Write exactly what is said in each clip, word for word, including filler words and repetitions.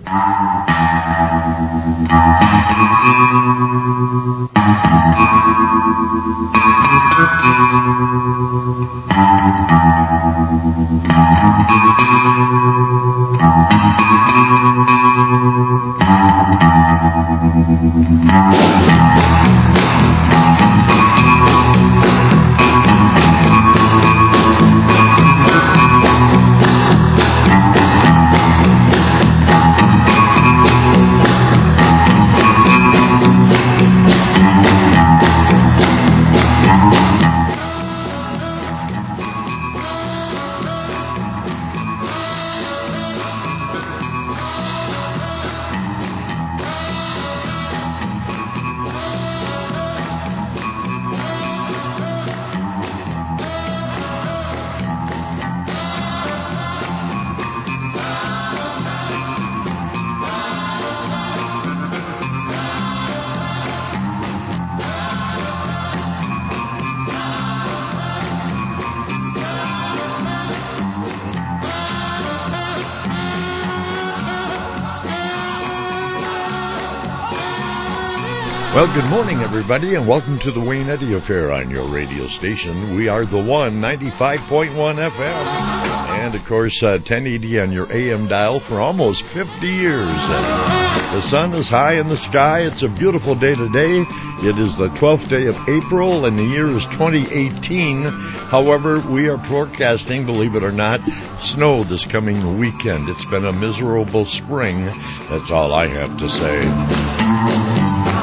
Well, good morning, everybody, and welcome to the Wayne Eddy Affair on your radio station. We are the one, ninety-five point one F M, and, of course, uh, ten eighty on your A M dial for almost fifty years. Uh, the sun is high in the sky. It's a beautiful day today. It is the twelfth day of April, and the year is twenty eighteen. However, we are forecasting, believe it or not, snow this coming weekend. It's been a miserable spring. That's all I have to say.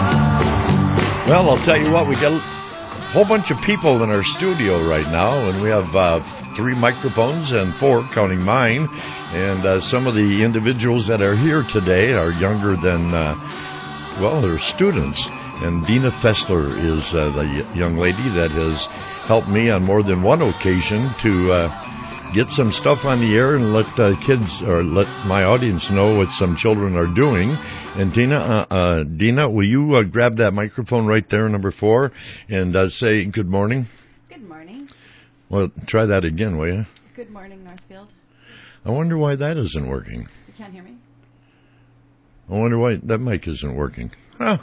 Well, I'll tell you what, we got a whole bunch of people in our studio right now, and we have uh, three microphones and four, counting mine, and uh, some of the individuals that are here today are younger than, uh, well, they're students, and Dina Fessler is uh, the young lady that has helped me on more than one occasion to uh, get some stuff on the air and let uh, kids, or let my audience know what some children are doing. And Dina, uh, uh, Dina, will you uh, grab that microphone right there, number four, and uh, say good morning? Good morning. Well, try that again, will you? Good morning, Northfield. I wonder why that isn't working. You can't hear me? I wonder why that mic isn't working. Huh.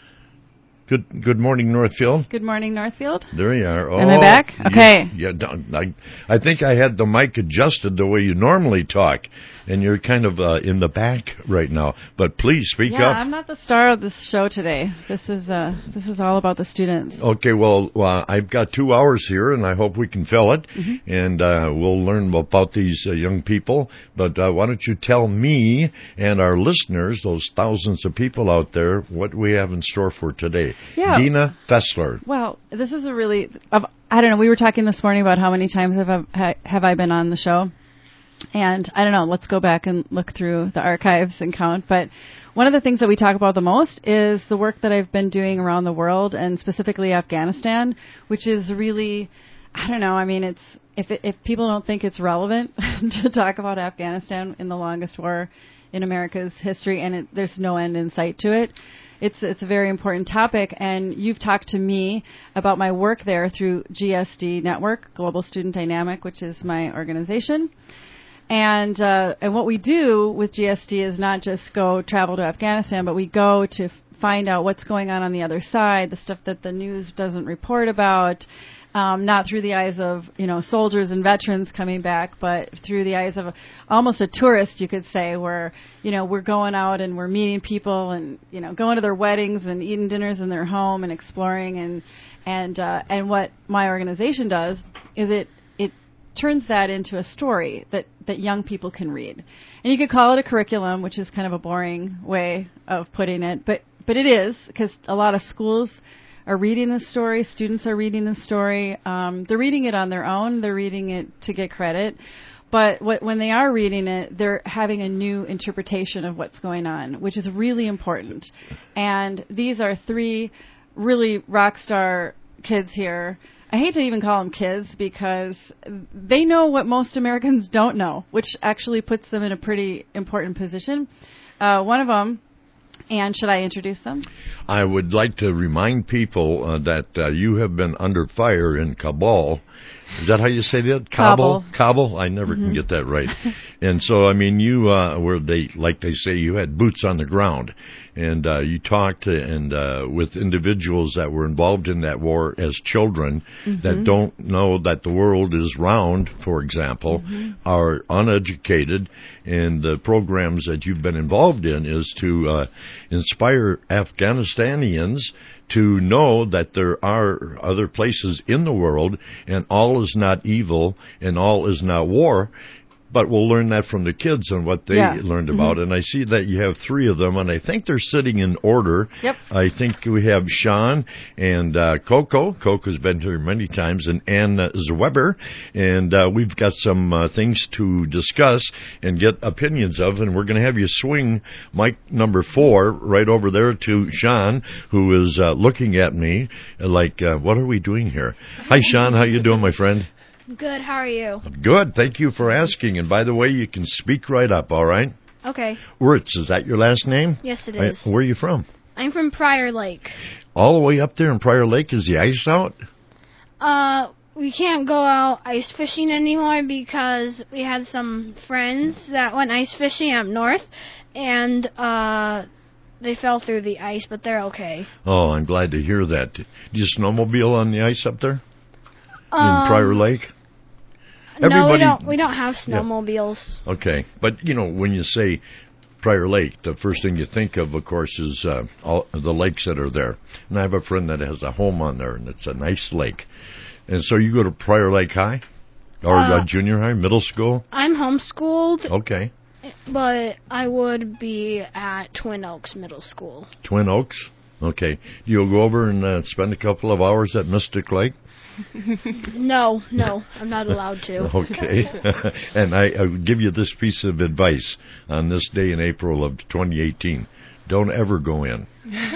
Good good morning, Northfield. Good morning, Northfield. There you are. Oh, Am I back? Okay. You, yeah, I, I think I had the mic adjusted the way you normally talk, and you're kind of uh, in the back right now. But please speak yeah, up. I'm not the star of this show today. This is uh, this is all about the students. Okay, well, uh, I've got two hours here, and I hope we can fill it, mm-hmm. and uh, we'll learn about these uh, young people. But uh, why don't you tell me and our listeners, those thousands of people out there, what we have in store for today. Yeah. Dina Fessler. Well, this is a really, I don't know, we were talking this morning about how many times have I, have I been on the show. And I don't know, let's go back and look through the archives and count. But one of the things that we talk about the most is the work that I've been doing around the world, and specifically Afghanistan, which is really, I don't know, I mean, it's if it, if people don't think it's relevant to talk about Afghanistan in the longest war in America's history, and it, there's no end in sight to it. It's it's a very important topic, and you've talked to me about my work there through G S D Network, Global Student Dynamic, which is my organization. And uh, and what we do with G S D is not just go travel to Afghanistan, but we go to f- find out what's going on on the other side, the stuff that the news doesn't report about, um, not through the eyes of, you know, soldiers and veterans coming back, but through the eyes of a, almost a tourist, you could say, where, you know, we're going out and we're meeting people and, you know, going to their weddings and eating dinners in their home and exploring. And and uh, and what my organization does is it it turns that into a story that, that young people can read. And you could call it a curriculum, which is kind of a boring way of putting it, but but it is, because a lot of schools are reading this story, students are reading this story. Um, they're reading it on their own, they're reading it to get credit. But what, when they are reading it, they're having a new interpretation of what's going on, which is really important. And these are three really rock star kids here. I hate to even call them kids because they know what most Americans don't know, which actually puts them in a pretty important position. Uh, one of them, and should I introduce them? I would like to remind people uh, that uh, you have been under fire in Kabul, Is that how you say that? Cobble. Cobble? Cobble? I never mm-hmm. can get that right. And so, I mean, you uh, were, they, like they say, you had boots on the ground. And uh, you talked and uh, with individuals that were involved in that war as children mm-hmm. that don't know that the world is round, for example, mm-hmm. are uneducated, and the programs that you've been involved in is to uh, inspire Afghanistanians to know that there are other places in the world, and all is not evil, and all is not war. But we'll learn that from the kids and what they yeah. learned about. Mm-hmm. And I see that you have three of them, and I think they're sitting in order. Yep. I think we have Sean and uh, Coco. Coco's been here many times, and Ann Zweber. And uh, we've got some uh, things to discuss and get opinions of, and we're going to have you swing mic number four right over there to Sean, who is uh, looking at me like, uh, what are we doing here? Hi, Sean. How you doing, my friend? Good, how are you? Good, thank you for asking. And by the way, you can speak right up, all right? Okay. Wirtz, is that your last name? Yes, it is. I, where are you from? I'm from Prior Lake. All the way up there in Prior Lake? Is the ice out? Uh, we can't go out ice fishing anymore because we had some friends that went ice fishing up north, and uh, they fell through the ice, but they're okay. Oh, I'm glad to hear that. Do you snowmobile on the ice up there? Um, in Prior Lake? Everybody, no, we don't. We don't have snowmobiles. Yeah. Okay, but you know, when you say Prior Lake, the first thing you think of, of course, is uh, all the lakes that are there. And I have a friend that has a home on there, and it's a nice lake. And so you go to Prior Lake High, or uh, uh, junior high, middle school. I'm homeschooled. Okay. But I would be at Twin Oaks Middle School. Twin Oaks. Okay. You'll go over and uh, spend a couple of hours at Mystic Lake? No, no, I'm not allowed to. Okay. And I, I would give you this piece of advice on this day in April of twenty eighteen. Don't ever go in.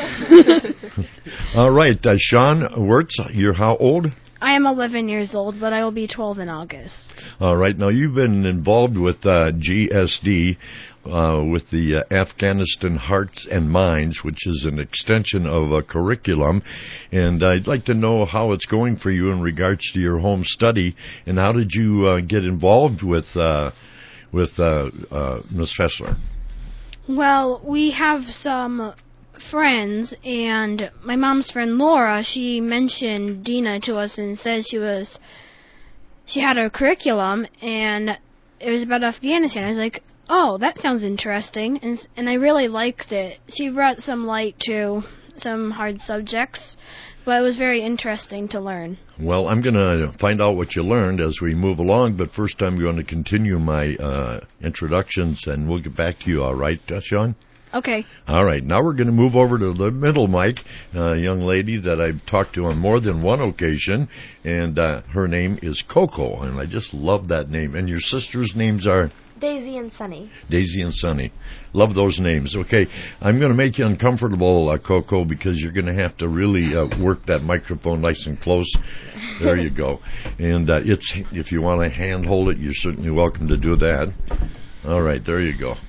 All right. Uh, Sean Wirtz, you're how old? I am eleven years old, but I will be twelve in August. All right. Now, you've been involved with uh, G S D, uh, with the uh, Afghanistan Hearts and Minds, which is an extension of a curriculum. And I'd like to know how it's going for you in regards to your home study, and how did you uh, get involved with uh, with uh, uh, Miz Fessler? Well, we have some friends, and my mom's friend Laura, she mentioned Dina to us and said she was, she had a curriculum, and it was about Afghanistan. I was like, oh, that sounds interesting, and and I really liked it. She brought some light to some hard subjects, but it was very interesting to learn. Well, I'm going to find out what you learned as we move along, but first I'm going to continue my uh, introductions, and we'll get back to you, all right, uh, Sean? Okay. All right. Now we're going to move over to the middle mic, a young lady that I've talked to on more than one occasion, and uh, her name is Coco, and I just love that name. And your sisters' names are? Daisy and Sunny. Daisy and Sunny. Love those names. Okay, I'm going to make you uncomfortable, uh, Coco, because you're going to have to really uh, work that microphone nice and close. There you go. And uh, it's if you want to hand hold it, you're certainly welcome to do that. All right, there you go.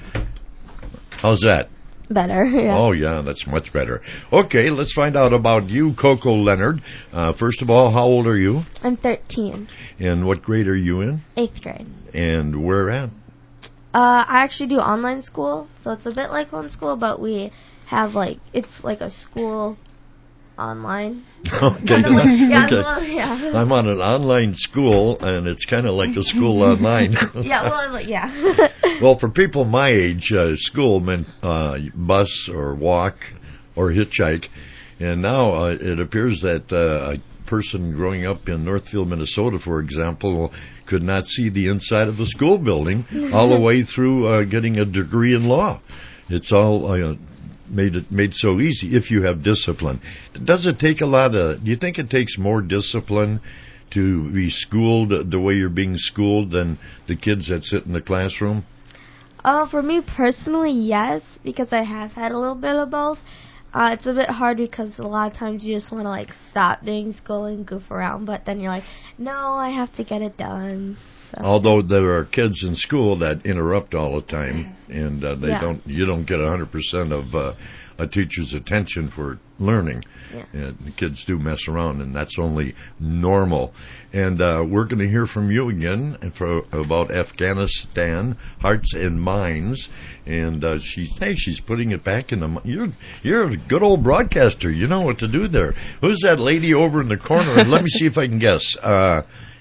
How's that? Better, yeah. Oh, yeah, that's much better. Okay, let's find out about you, Coco Leonard. Uh, first of all, how old are you? I'm thirteen. And what grade are you in? Eighth grade. And where at? Uh, I actually do online school, so it's a bit like homeschool, but we have, like, it's like a school online. Okay. yeah, okay. Well, yeah. I'm on an online school, and it's kind of like a school online. yeah, well, yeah. Well, for people my age, uh, school meant uh, bus or walk or hitchhike, and now uh, it appears that uh, a person growing up in Northfield, Minnesota, for example, could not see the inside of a school building all the way through uh, getting a degree in law. It's all uh, made it made so easy if you have discipline. Does it take a lot of? Do you think it takes more discipline to be schooled the way you're being schooled than the kids that sit in the classroom? Uh, for me personally, yes, because I have had a little bit of both. Uh, it's a bit hard because a lot of times you just want to, like, stop doing school and goof around, but then you're like, no, I have to get it done. So. Although there are kids in school that interrupt all the time, and uh, they Yeah. don't. You don't get one hundred percent of uh, a teacher's attention for learning. Yeah. And the kids do mess around, and that's only normal. And uh, we're going to hear from you again for about Afghanistan, hearts and minds. And uh, she's hey, she's putting it back in the. mi- You're you're a good old broadcaster. You know what to do there. Who's that lady over in the corner? And let me see if I can guess. Uh,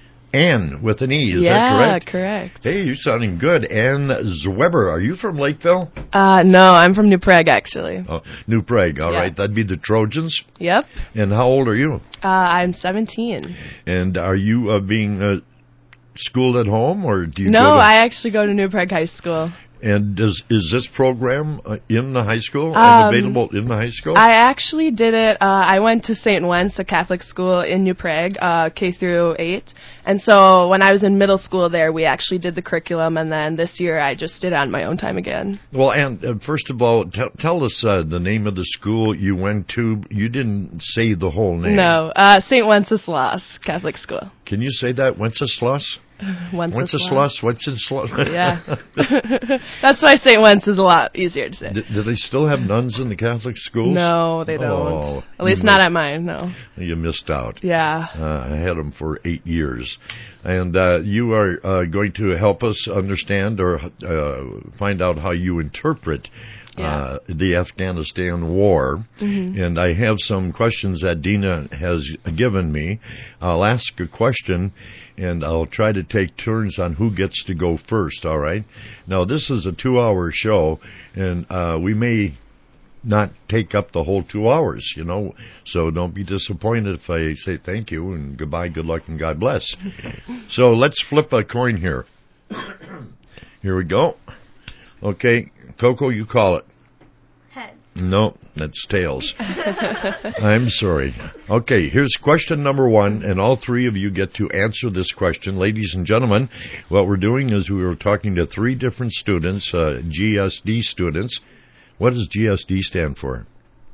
Ann with an E, is yeah, that correct? correct. Hey, you're sounding good. Ann Zweber, are you from Lakeville? Uh, no, I'm from New Prague, actually. Oh, New Prague, all Yeah. right. That'd be the Trojans. Yep. And how old are you? Uh, I'm seventeen. And are you uh, being uh, schooled at home, or do you No, go to, I actually go to New Prague High School. And does, is this program uh, in the high school, Um, available in the high school? I actually did it. Uh, I went to Saint Wentz, a Catholic school in New Prague, uh, K through eight. And so when I was in middle school there, we actually did the curriculum, and then this year I just did it on my own time again. Well, and uh, first of all, t- tell us uh, the name of the school you went to. You didn't say the whole name. No, uh, Saint Wenceslas Catholic School. Can you say that? Wenceslas? Wenceslas. Wenceslas? Wenceslas? Yeah. That's why Saint Wentz is a lot easier to say. Do, do they still have nuns in the Catholic schools? No, they don't. Oh, At least you not missed- at mine, no. You missed out. Yeah. Uh, I had them for eight years. And uh, you are uh, going to help us understand or uh, find out how you interpret uh, the Afghanistan war. Mm-hmm. And I have some questions that Dina has given me. I'll ask a question, and I'll try to take turns on who gets to go first, all right? Now, this is a two-hour show, and uh, we may not take up the whole two hours, you know. So don't be disappointed if I say thank you and goodbye, good luck, and God bless. So let's flip a coin here. Here we go. Okay, Coco, you call it. Heads. No, that's tails. I'm sorry. Okay, here's question number one, and all three of you get to answer this question. Ladies and gentlemen, what we're doing is we were talking to three different students, uh, G S D students. What does G S D stand for?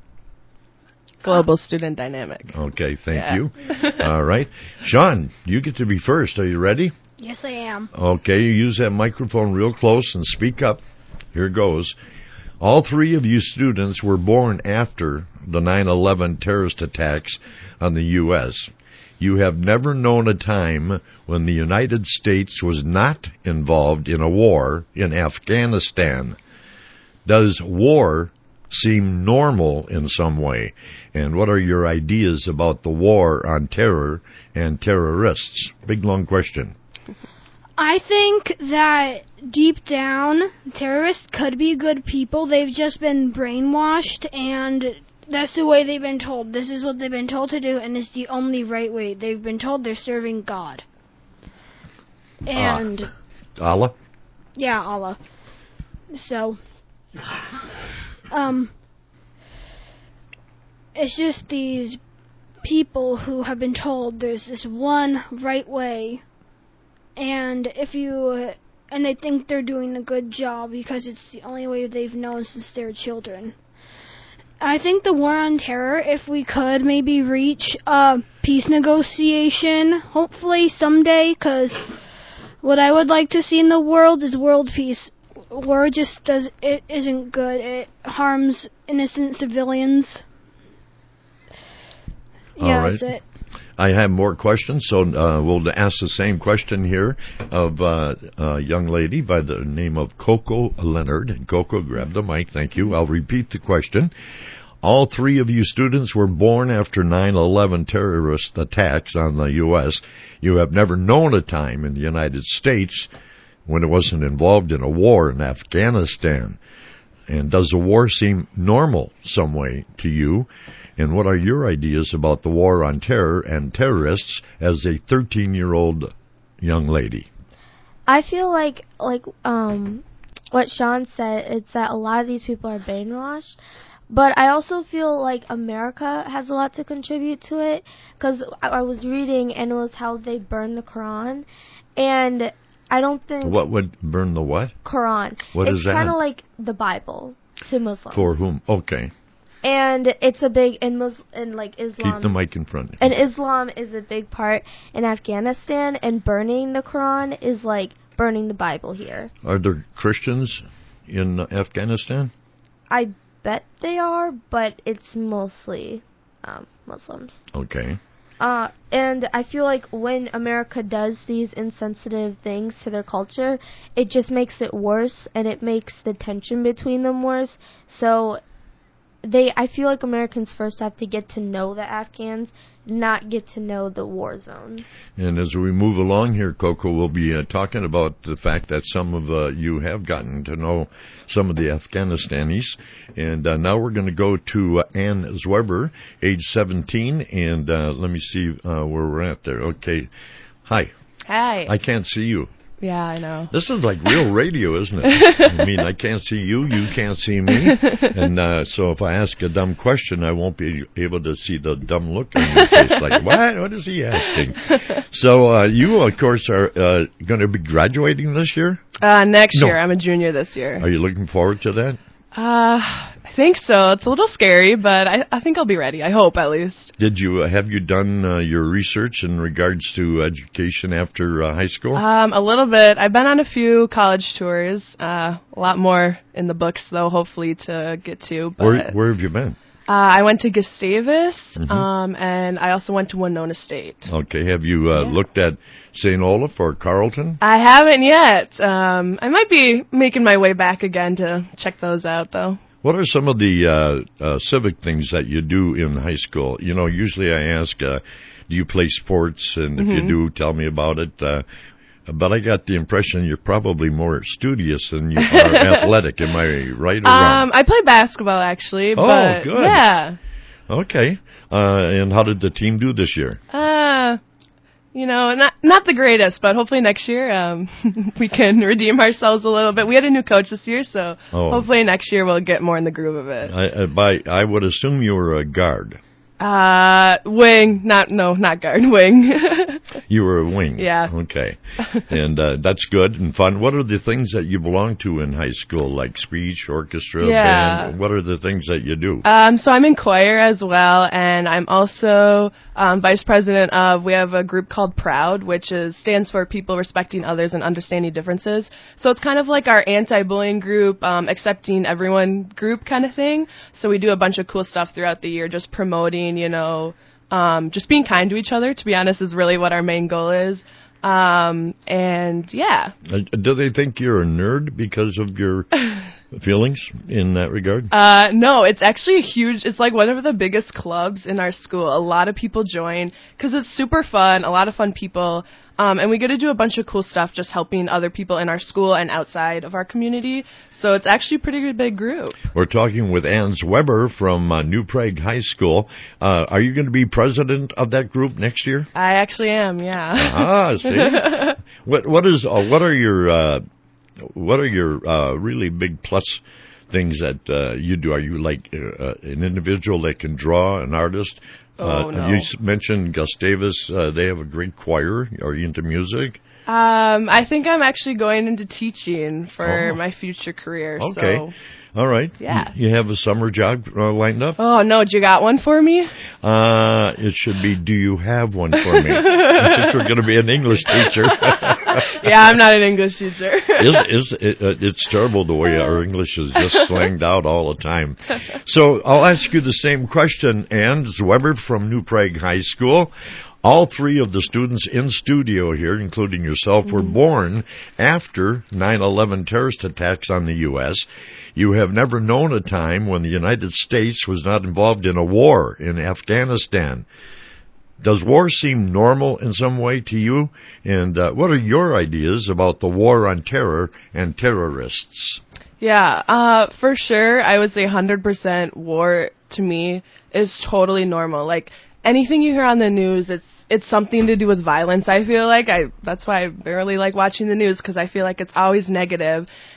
Global Student Dynamic. Okay, thank Yeah. you. All right. Sean, you get to be first. Are you ready? Yes, I am. Okay, you use that microphone real close and speak up. Here goes. All three of you students were born after the nine eleven terrorist attacks on the U S. You have never known a time when the United States was not involved in a war in Afghanistan. Does war seem normal in some way? And what are your ideas about the war on terror and terrorists? Big, long question. I think that deep down, terrorists could be good people. They've just been brainwashed, and that's the way they've been told. This is what they've been told to do, and it's the only right way. They've been told they're serving God. And, Allah? yeah, Allah. So, um, it's just these people who have been told there's this one right way, and if you, and they think they're doing a good job because it's the only way they've known since they were children. I think the war on terror, if we could maybe reach a peace negotiation, hopefully someday, because what I would like to see in the world is world peace. War just does, it isn't good. It harms innocent civilians. All Yeah, right. that's it. I have more questions, so uh, we'll ask the same question here of uh, a young lady by the name of Coco Leonard. And Coco, grab the mic. Thank you. I'll repeat the question. All three of you students were born after nine eleven terrorist attacks on the U S. You have never known a time in the United States when it wasn't involved in a war in Afghanistan. And does the war seem normal some way to you? And what are your ideas about the war on terror and terrorists as a thirteen-year-old young lady? I feel like like um what Sean said, it's that a lot of these people are brainwashed. But I also feel like America has a lot to contribute to it, because I, I was reading and it was how they burn the Quran, and I don't think What would burn the what? Quran. What it's is that? kind of like the Bible to Muslims. For whom? Okay. And it's a big in Mus- in like Islam. Keep the mic in front. And Islam is a big part in Afghanistan, and burning the Quran is like burning the Bible here. Are there Christians in Afghanistan? I bet they are, but it's mostly um, Muslims. Okay. Uh, and I feel like when America does these insensitive things to their culture, it just makes it worse, and it makes the tension between them worse. So they, I feel like Americans first have to get to know the Afghans, not get to know the war zones. And as we move along here, Coco, we'll be uh, talking about the fact that some of uh, you have gotten to know some of the Afghanistanis. And uh, now we're going to go to uh, Ann Zweber, age seventeen, and uh, let me see uh, where we're at there. Okay. Hi. Hi. I can't see you. Yeah, I know. This is like real radio, isn't it? I mean, I can't see you, you can't see me. And uh, so if I ask a dumb question, I won't be able to see the dumb look on your face. Like, what? What is he asking? So uh, you, of course, are uh, going to be graduating this year? Uh, next No. year. I'm a junior this year. Are you looking forward to that? Uh, I think so. It's a little scary, but I, I think I'll be ready. I hope, at least. Did you uh, have you done uh, your research in regards to education after uh, high school? Um, a little bit. I've been on a few college tours. Uh, a lot more in the books, though, hopefully to get to. But where, where have you been? Uh, I went to Gustavus, Mhm. um, and I also went to Winona State. Okay. Have you uh, Yeah. looked at Saint Olaf or Carleton? I haven't yet. Um, I might be making my way back again to check those out, though. What are some of the uh, uh, civic things that you do in high school? You know, usually I ask, uh, do you play sports? And if Mm-hmm. you do, tell me about it. Uh, but I got the impression you're probably more studious than you are athletic. Am I right or wrong? Um, I play basketball, actually. Oh, but good. Yeah. Okay. Uh, and how did the team do this year? Uh, you know, not not the greatest, but hopefully next year um, we can redeem ourselves a little bit. We had a new coach this year, so Oh. hopefully next year we'll get more in the groove of it. I, I, by, I would assume you were a guard. Uh, wing, not, no, not guard, wing. You were a wing. Yeah. Okay. And uh, that's good and fun. What are the things that you belong to in high school, like speech, orchestra, Yeah. band? What are the things that you do? Um, so I'm in choir as well, and I'm also um, vice president of, we have a group called PROUD, which is stands for People Respecting Others and Understanding Differences. So it's kind of like our anti-bullying group, um, accepting everyone group kind of thing. So we do a bunch of cool stuff throughout the year, just promoting, you know, um, just being kind to each other, to be honest, is really what our main goal is. Um, and yeah. Uh, do they think you're a nerd because of your feelings in that regard? Uh, no, it's actually a huge, it's like one of the biggest clubs in our school. A lot of people join because it's super fun, a lot of fun people. Um, and we get to do a bunch of cool stuff just helping other people in our school and outside of our community. So it's actually a pretty big group. We're talking with Ann Weber from uh, New Prague High School. Uh, are you going to be president of that group next year? I actually am, yeah. Ah, see. what what is uh, what are your uh, what are your uh, really big plus things that uh, you do? Are you like uh, an individual that can draw, an artist? Oh, uh, no. You s- mentioned Gustavus. Uh, they have a great choir. Are you into music? Um, I think I'm actually going into teaching for Oh. my future career. Okay. So. All right. Yeah. You have a summer job uh, lined up? Oh, no, you got one for me? Uh, it should be, do you have one for me? I think we're going to be an English teacher. Yeah, I'm not an English teacher. is is it, uh, it's terrible the way our English is just slanged out all the time. So I'll ask you the same question, Ann Zweber from New Prague High School. All three of the students in studio here, including yourself, were born after nine eleven terrorist attacks on the U S You have never known a time when the United States was not involved in a war in Afghanistan. Does war seem normal in some way to you? And uh, what are your ideas about the war on terror and terrorists? Yeah, uh, for sure, I would say one hundred percent war to me is totally normal. Like, anything you hear on the news, it's it's something to do with violence, I feel like. I That's why I barely like watching the news, because I feel like it's always negative.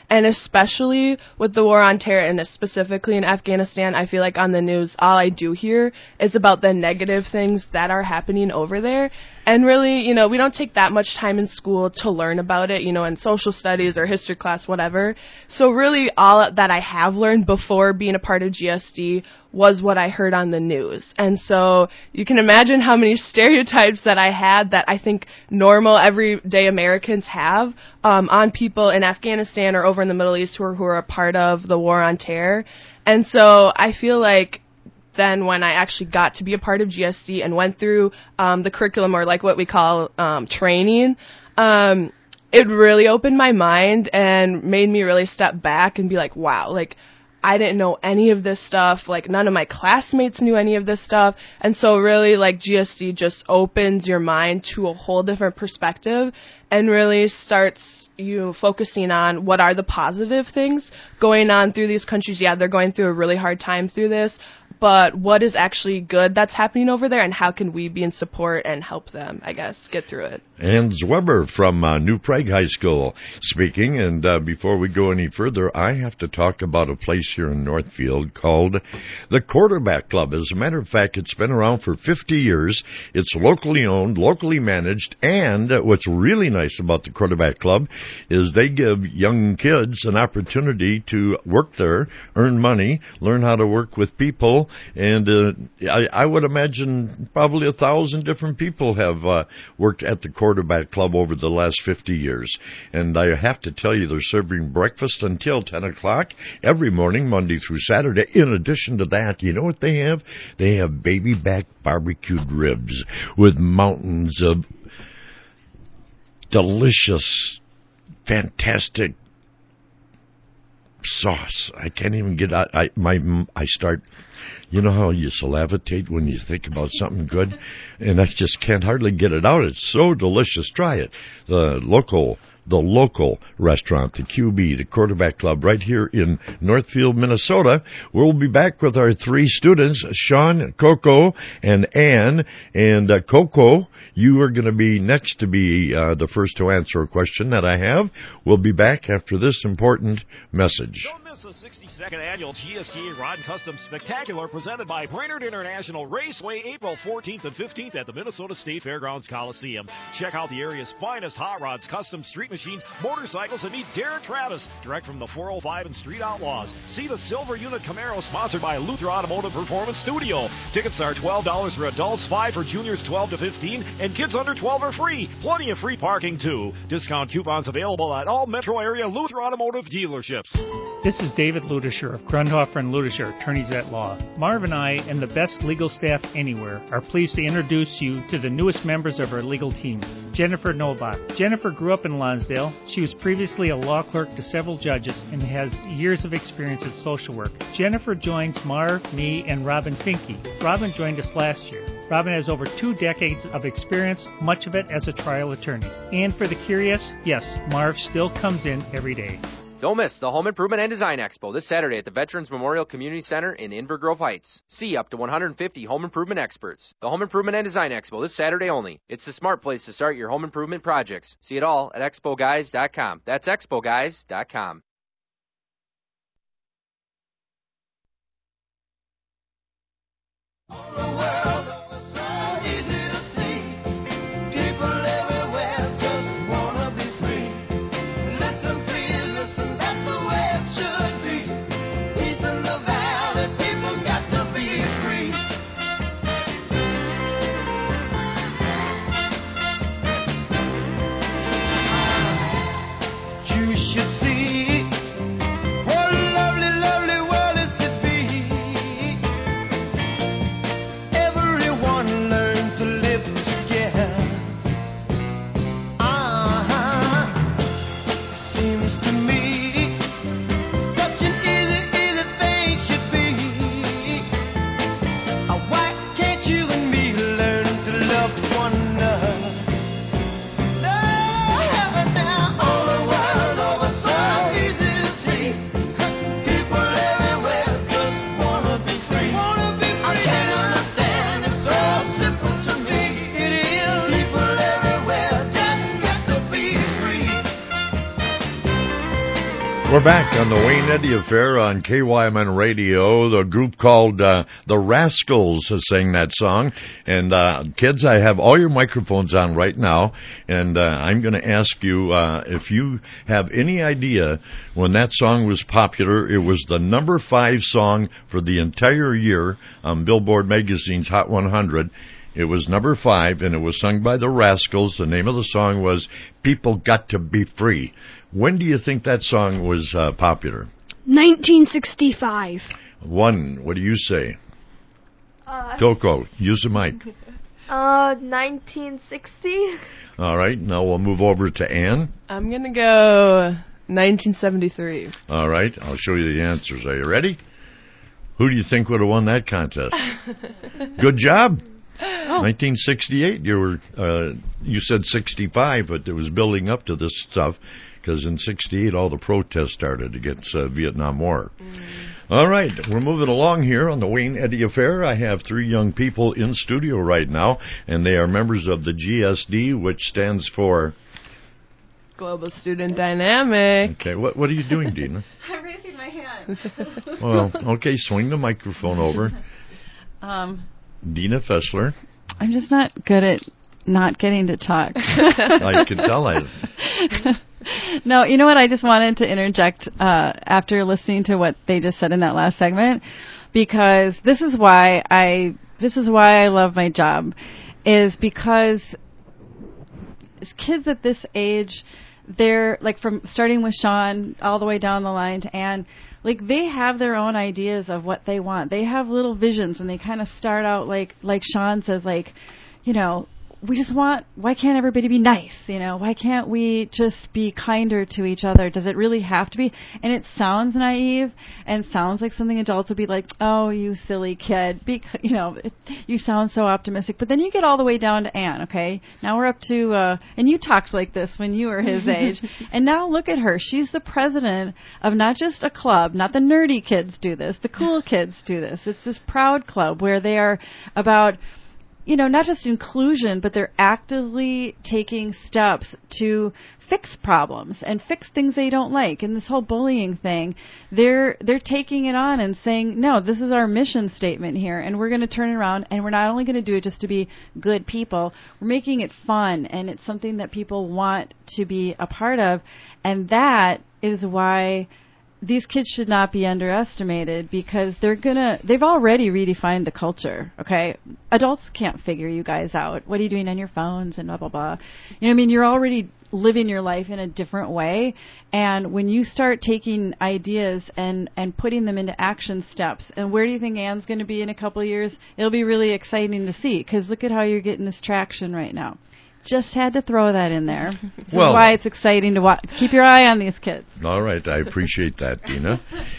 And especially with the war on terror, and specifically in Afghanistan, I feel like on the news, all I do hear is about the negative things that are happening over there. And really, you know, we don't take that much time in school to learn about it, you know, in social studies or history class, whatever. So really all that I have learned before being a part of G S D was what I heard on the news. And so you can imagine how many stereotypes that I had that I think normal, everyday Americans have um, on people in Afghanistan or over in the Middle East who are, who are a part of the war on terror. And so I feel like then when I actually got to be a part of G S D and went through um, the curriculum, or like what we call um, training, um, it really opened my mind and made me really step back and be like, wow, like I didn't know any of this stuff. Like none of my classmates knew any of this stuff. And so really like G S D just opens your mind to a whole different perspective and really starts you focusing on what are the positive things going on through these countries. Yeah, they're going through a really hard time through this, but what is actually good that's happening over there, and how can we be in support and help them, I guess, get through it. Ann Weber from uh, New Prague High School speaking. And uh, before we go any further, I have to talk about a place here in Northfield called the Quarterback Club. As a matter of fact, it's been around for fifty years. It's locally owned, locally managed, and what's really nice about the Quarterback Club is they give young kids an opportunity to work there, earn money, learn how to work with people, and uh, I, I would imagine probably a thousand different people have uh, worked at the Quarterback Club over the last fifty years. And I have to tell you, they're serving breakfast until ten o'clock every morning, Monday through Saturday. In addition to that, you know what they have? They have baby back barbecued ribs with mountains of delicious, fantastic sauce. I can't even get out. I my I start. You know how you salivatate when you think about something good, and I just can't hardly get it out. It's so delicious. Try it. The local. The local restaurant, the Q B, the Quarterback Club, right here in Northfield, Minnesota. We'll be back with our three students, Sean, Coco, and Ann. And uh, Coco, you are going to be next to be uh, the first to answer a question that I have. We'll be back after this important message. Don't miss the sixty-second annual G S D A Rod Custom Spectacular presented by Brainerd International Raceway, April fourteenth and fifteenth at the Minnesota State Fairgrounds Coliseum. Check out the area's finest hot rods, custom street machines, motorcycles, and meet Derek Travis, direct from the four oh five and Street Outlaws. See the Silver Unit Camaro, sponsored by Luther Automotive Performance Studio. Tickets are twelve dollars for adults, five dollars for juniors twelve to fifteen, and kids under twelve are free. Plenty of free parking, too. Discount coupons available at all metro area Luther Automotive dealerships. This is David Ludischer of Grundhofer and Ludischer, attorneys at law. Marv and I, and the best legal staff anywhere, are pleased to introduce you to the newest members of our legal team, Jennifer Novak. Jennifer grew up in Lonsdale. She was previously a law clerk to several judges and has years of experience in social work. Jennifer joins Marv, me, and Robin Finke. Robin joined us last year. Robin has over two decades of experience, much of it as a trial attorney. And for the curious, yes, Marv still comes in every day. Don't miss the Home Improvement and Design Expo this Saturday at the Veterans Memorial Community Center in Inver Grove Heights. See up to one hundred fifty home improvement experts. The Home Improvement and Design Expo this Saturday only. It's the smart place to start your home improvement projects. See it all at expo guys dot com. That's expo guys dot com. Every We're back on the Wayne Eddy Affair on K Y M N Radio. The group called uh, The Rascals sang that song. And uh, kids, I have all your microphones on right now, and uh, I'm going to ask you uh, if you have any idea when that song was popular. It was the number five song for the entire year on Billboard Magazine's Hot one hundred. It was number five, and it was sung by The Rascals. The name of the song was People Got to Be Free. When do you think that song was uh, popular? nineteen sixty-five. One. What do you say? Uh, Coco, use the mic. Uh, nineteen sixty. All right, now we'll move over to Ann. I'm going to go nineteen seventy-three. All right, I'll show you the answers. Are you ready? Who do you think would have won that contest? Good job. Oh. nineteen sixty-eight. You were uh, you said sixty-five, but it was building up to this stuff because in sixty-eight all the protests started against uh, Vietnam War. Mm. All right, we're moving along here on the Wayne Eddy Affair. I have three young people in studio right now, and they are members of the G S D, which stands for Global Student Dynamic. Okay, what what are you doing, Dina? I'm raising my hand. Well, okay, swing the microphone over. Um. Dina Fessler. I'm just not good at not getting to talk. I can tell I... No, you know what? I just wanted to interject uh, after listening to what they just said in that last segment, because this is why I this is why I love my job, is because kids at this age, they're like from starting with Sean all the way down the line to Anne, like they have their own ideas of what they want. They have little visions, and they kind of start out like like Sean says, like, you know, we just want, why can't everybody be nice? You know, why can't we just be kinder to each other? Does it really have to be? And it sounds naive and sounds like something adults would be like, oh, you silly kid. Be, you know, it, you sound so optimistic. But then you get all the way down to Anne, okay? Now we're up to, uh, and you talked like this when you were his age. And now look at her. She's the president of not just a club, not the nerdy kids do this, the cool kids do this. It's this proud club where they are about, you know, not just inclusion, but they're actively taking steps to fix problems and fix things they don't like. And this whole bullying thing, they're they're taking it on and saying, no, this is our mission statement here, and we're going to turn it around, and we're not only going to do it just to be good people, we're making it fun, and it's something that people want to be a part of. And that is why these kids should not be underestimated, because they're gonna, they've already redefined the culture, okay? Adults can't figure you guys out. What are you doing on your phones and blah, blah, blah. You know what I mean? You're already living your life in a different way. And when you start taking ideas and, and putting them into action steps, and where do you think Anne's going to be in a couple of years? It'll be really exciting to see, because look at how you're getting this traction right now. Just had to throw that in there. This well, is why it's exciting to watch. Keep your eye on these kids. All right, I appreciate that, Dina.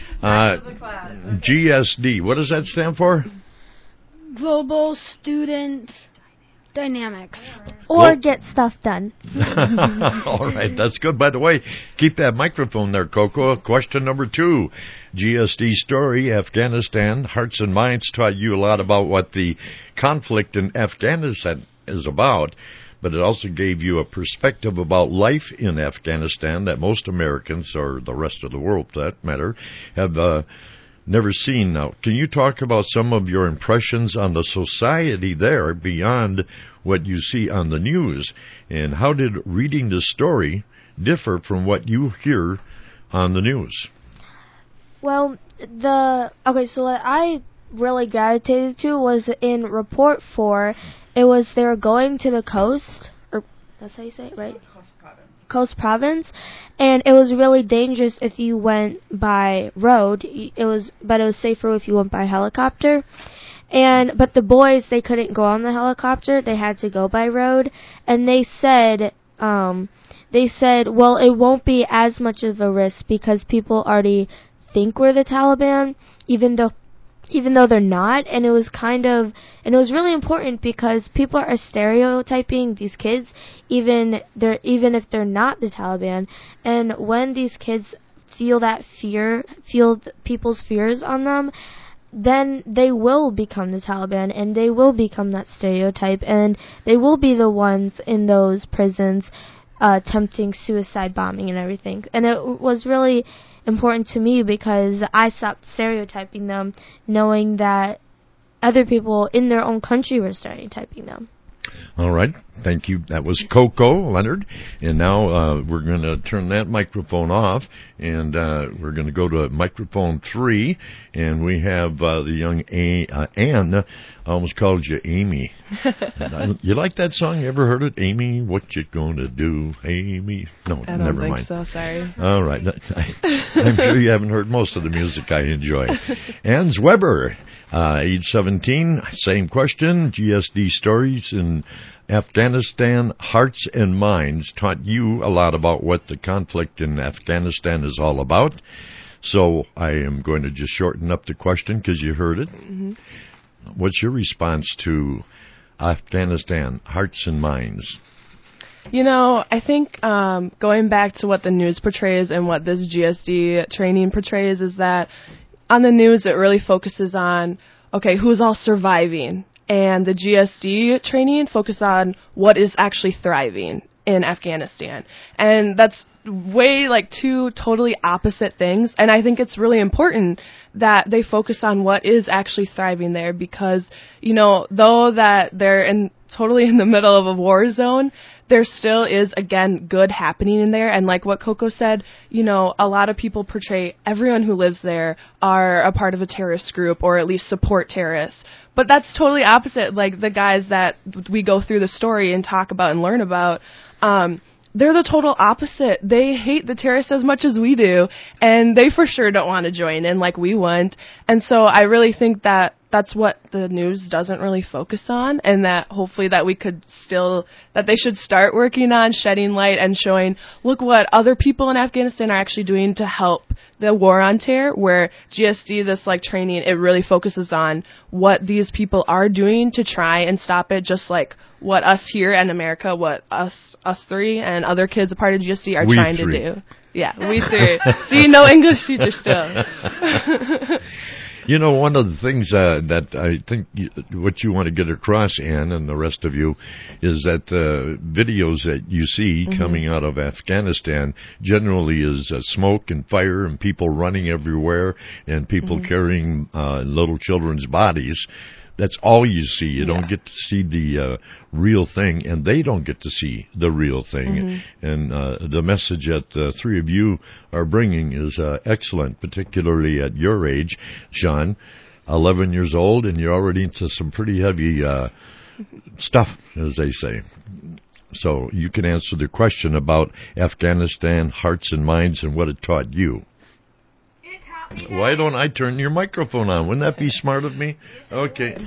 Uh, G S D, what does that stand for? Global Student Dynamics. Or well, get stuff done. All right, that's good. By the way, keep that microphone there, Coco. Question number two. G S D story, Afghanistan. Hearts and Minds taught you a lot about what the conflict in Afghanistan is about. But it also gave you a perspective about life in Afghanistan that most Americans, or the rest of the world for that matter, have uh, never seen. Now, can you talk about some of your impressions on the society there beyond what you see on the news? And how did reading the story differ from what you hear on the news? Well, the okay, so what I really gravitated to was in Report four. It was they were going to the coast, or that's how you say it, right? Coast Province. Coast Province, and it was really dangerous if you went by road. It was, but it was safer if you went by helicopter. And but the boys, they couldn't go on the helicopter; they had to go by road. And they said, um, they said, well, it won't be as much of a risk because people already think we're the Taliban, even though. even though they're not. And it was kind of, and it was really important because people are stereotyping these kids, even they're, even if they're not the Taliban. And when these kids feel that fear, feel th- people's fears on them, then they will become the Taliban, and they will become that stereotype, and they will be the ones in those prisons, uh, attempting suicide bombing and everything. And it was really, important to me because I stopped stereotyping them, knowing that other people in their own country were stereotyping them. All right. Thank you. That was Coco Leonard. And now uh, we're going to turn that microphone off, and uh, we're going to go to microphone three, and we have uh, the young A- uh, Anne. I almost called you Amy. I, you like that song? You ever heard it? Amy, what you gonna do, Amy? No, I don't never think mind. so, sorry. All right. I, I'm sure you haven't heard most of the music I enjoy. Anne's Weber, uh, age seventeen, same question. G S D stories in Afghanistan, hearts and minds, taught you a lot about what the conflict in Afghanistan is all about. So I am going to just shorten up the question because you heard it. Mm-hmm. What's your response to Afghanistan, hearts and minds? You know, I think um, going back to what the news portrays and what this G S D training portrays is that on the news it really focuses on, okay, who's all surviving? And the G S D training focuses on what is actually thriving in Afghanistan. And that's way like two totally opposite things. And I think it's really important that they focus on what is actually thriving there because, you know, though that they're in totally in the middle of a war zone, there still is, again, good happening in there. And like what Coco said, you know, a lot of people portray everyone who lives there are a part of a terrorist group or at least support terrorists. But that's totally opposite. Like the guys that we go through the story and talk about and learn about, um, they're the total opposite. They hate the terrorists as much as we do, and they for sure don't want to join in like we want. And so I really think that that's what the news doesn't really focus on, and that hopefully that we could still, that they should start working on shedding light and showing, look what other people in Afghanistan are actually doing to help the war on terror, where G S D, this like training, it really focuses on what these people are doing to try and stop it, just like what us here in America, what us us three and other kids a part of G S D are we trying three. to do. Yeah, we three. See, no English teacher still. You know, one of the things uh, that I think you, what you want to get across, Ann, and the rest of you, is that the videos that you see mm-hmm. coming out of Afghanistan generally is uh, smoke and fire and people running everywhere and people mm-hmm. carrying uh, little children's bodies. That's all you see. You yeah. don't get to see the uh, real thing, and they don't get to see the real thing. Mm-hmm. And uh, the message that the three of you are bringing is uh, excellent, particularly at your age, Sean, eleven years old, and you're already into some pretty heavy uh, stuff, as they say. So you can answer the question about Afghanistan, hearts and minds, and what it taught you. Why don't I turn your microphone on? Wouldn't that be smart of me? Okay.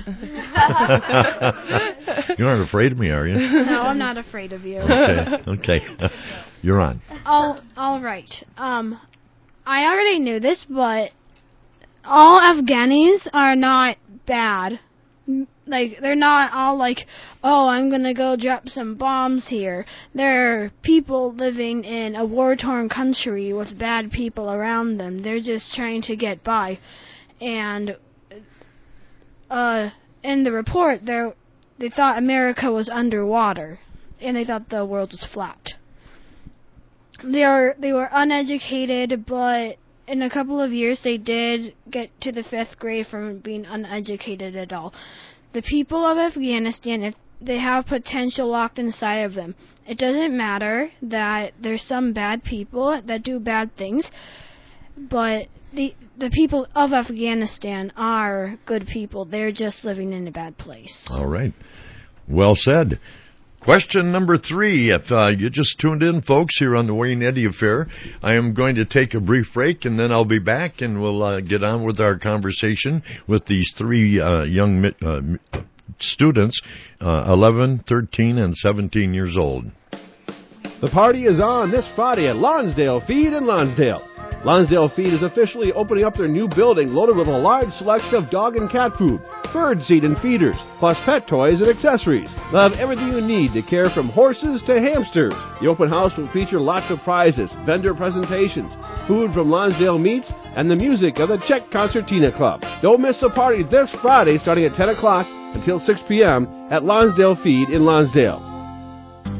You aren't afraid of me, are you? No, I'm not afraid of you. Okay. Okay. You're on. Oh, all right. Um, I already knew this, but all Afghanis are not bad. Like, they're not all like, oh, I'm going to go drop some bombs here. They're people living in a war-torn country with bad people around them. They're just trying to get by. And uh, in the report, they thought America was underwater, and they thought the world was flat. They are they were uneducated, but in a couple of years they did get to the fifth grade from being uneducated at all. The people of Afghanistan, if they have potential locked inside of them. It doesn't matter that there's some bad people that do bad things, but the the people of Afghanistan are good people. They're just living in a bad place. All right. Well said. Question number three, if uh, you just tuned in, folks, here on the Wayne Eddy Affair, I am going to take a brief break, and then I'll be back, and we'll uh, get on with our conversation with these three uh, young uh, students, uh, eleven, thirteen, and seventeen years old. The party is on this Friday at Lonsdale Feed in Lonsdale. Lonsdale Feed is officially opening up their new building loaded with a large selection of dog and cat food, bird seed and feeders, plus pet toys and accessories. They'll have everything you need to care from horses to hamsters. The open house will feature lots of prizes, vendor presentations, food from Lonsdale Meats, and the music of the Czech Concertina Club. Don't miss the party this Friday starting at ten o'clock until six p.m. at Lonsdale Feed in Lonsdale.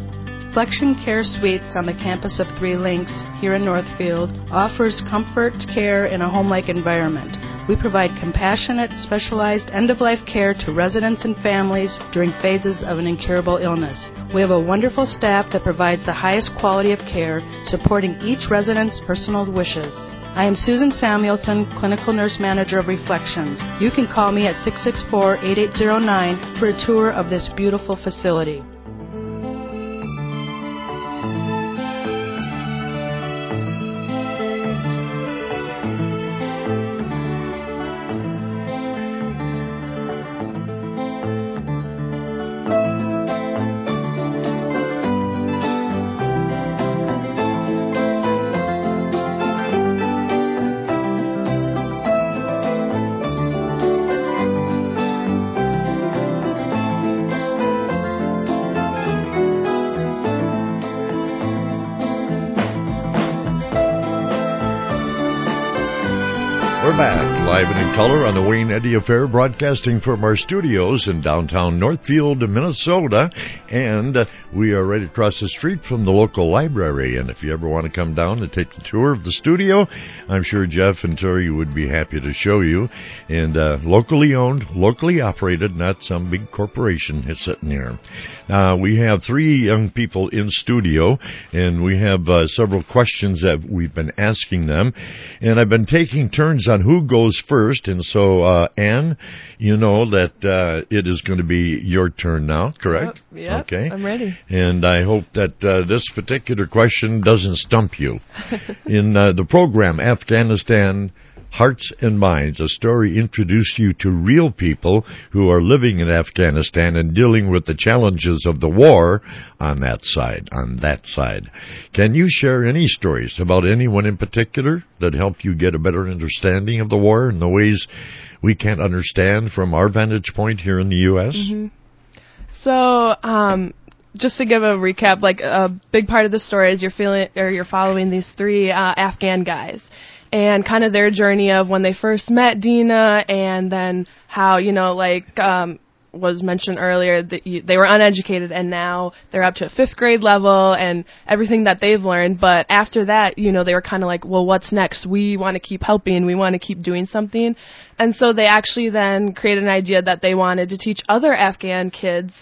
Reflection Care Suites on the campus of Three Links here in Northfield offers comfort care in a home-like environment. We provide compassionate, specialized end-of-life care to residents and families during phases of an incurable illness. We have a wonderful staff that provides the highest quality of care, supporting each resident's personal wishes. I am Susan Samuelson, Clinical Nurse Manager of Reflections. You can call me at six six four, eight eight zero nine for a tour of this beautiful facility. We're back, live and in color on the Wayne Eddy Affair, broadcasting from our studios in downtown Northfield, Minnesota. And uh, we are right across the street from the local library. And if you ever want to come down and take a tour of the studio, I'm sure Jeff and Tori would be happy to show you. And uh, locally owned, locally operated, not some big corporation is sitting here. Uh, we have three young people in studio, and we have uh, several questions that we've been asking them. And I've been taking turns on who goes first, and so, uh, Anne, you know that uh, it is going to be your turn now, correct? Yep, yep, okay. I'm ready. And I hope that uh, this particular question doesn't stump you. In uh, the program, Afghanistan Hearts and Minds, a story introduced you to real people who are living in Afghanistan and dealing with the challenges of the war on that side, on that side. Can you share any stories about anyone in particular that helped you get a better understanding of the war and the ways we can't understand from our vantage point here in the U S? Mm-hmm. So, um, just to give a recap, like a big part of the story is you're feeling or you're following these three uh, Afghan guys. And kind of their journey of when they first met Dina, and then how, you know, like um, was mentioned earlier, that you, they were uneducated, and now they're up to a fifth grade level, and everything that they've learned. But after that, you know, they were kind of like, well, what's next? We want to keep helping. We want to keep doing something. And so they actually then created an idea that they wanted to teach other Afghan kids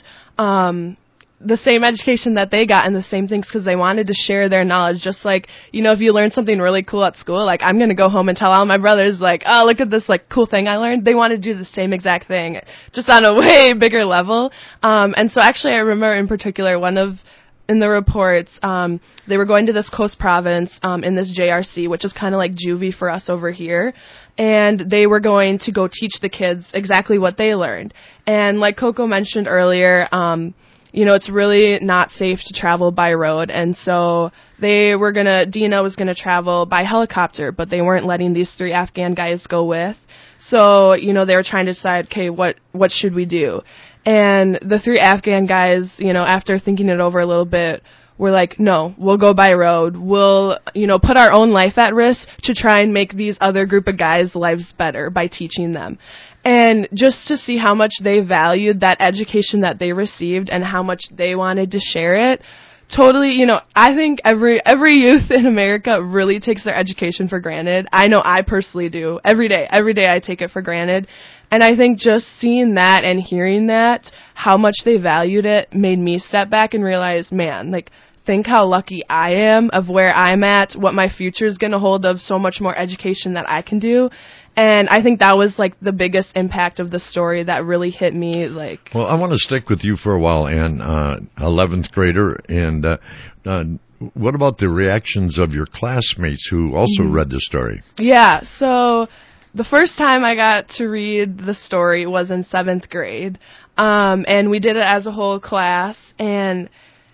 um the same education that they got and the same things, because they wanted to share their knowledge. Just like, you know, if you learn something really cool at school, like I'm going to go home and tell all my brothers, like, oh, look at this like cool thing I learned. They want to do the same exact thing, just on a way bigger level. Um, and so actually I remember in particular one of, in the reports, um, they were going to this coast province um, in this J R C, which is kind of like juvie for us over here. And they were going to go teach the kids exactly what they learned. And like Coco mentioned earlier, um, you know, it's really not safe to travel by road. And so they were going to, Dina was going to travel by helicopter, but they weren't letting these three Afghan guys go with. So, you know, they were trying to decide, okay, what, what should we do? And the three Afghan guys, you know, after thinking it over a little bit, were like, no, we'll go by road. We'll, you know, put our own life at risk to try and make these other group of guys' lives better by teaching them. And just to see how much they valued that education that they received and how much they wanted to share it, totally, you know, I think every every youth in America really takes their education for granted. I know I personally do. Every day, every day I take it for granted. And I think just seeing that and hearing that, how much they valued it, made me step back and realize, man, like, think how lucky I am of where I'm at, what my future is going to hold of so much more education that I can do. And I think that was, like, the biggest impact of the story that really hit me, like... Well, I want to stick with you for a while, Anne, uh, eleventh grader, and uh, uh, what about the reactions of your classmates who also mm-hmm. read the story? Yeah, so the first time I got to read the story was in seventh grade, um, and we did it as a whole class, and...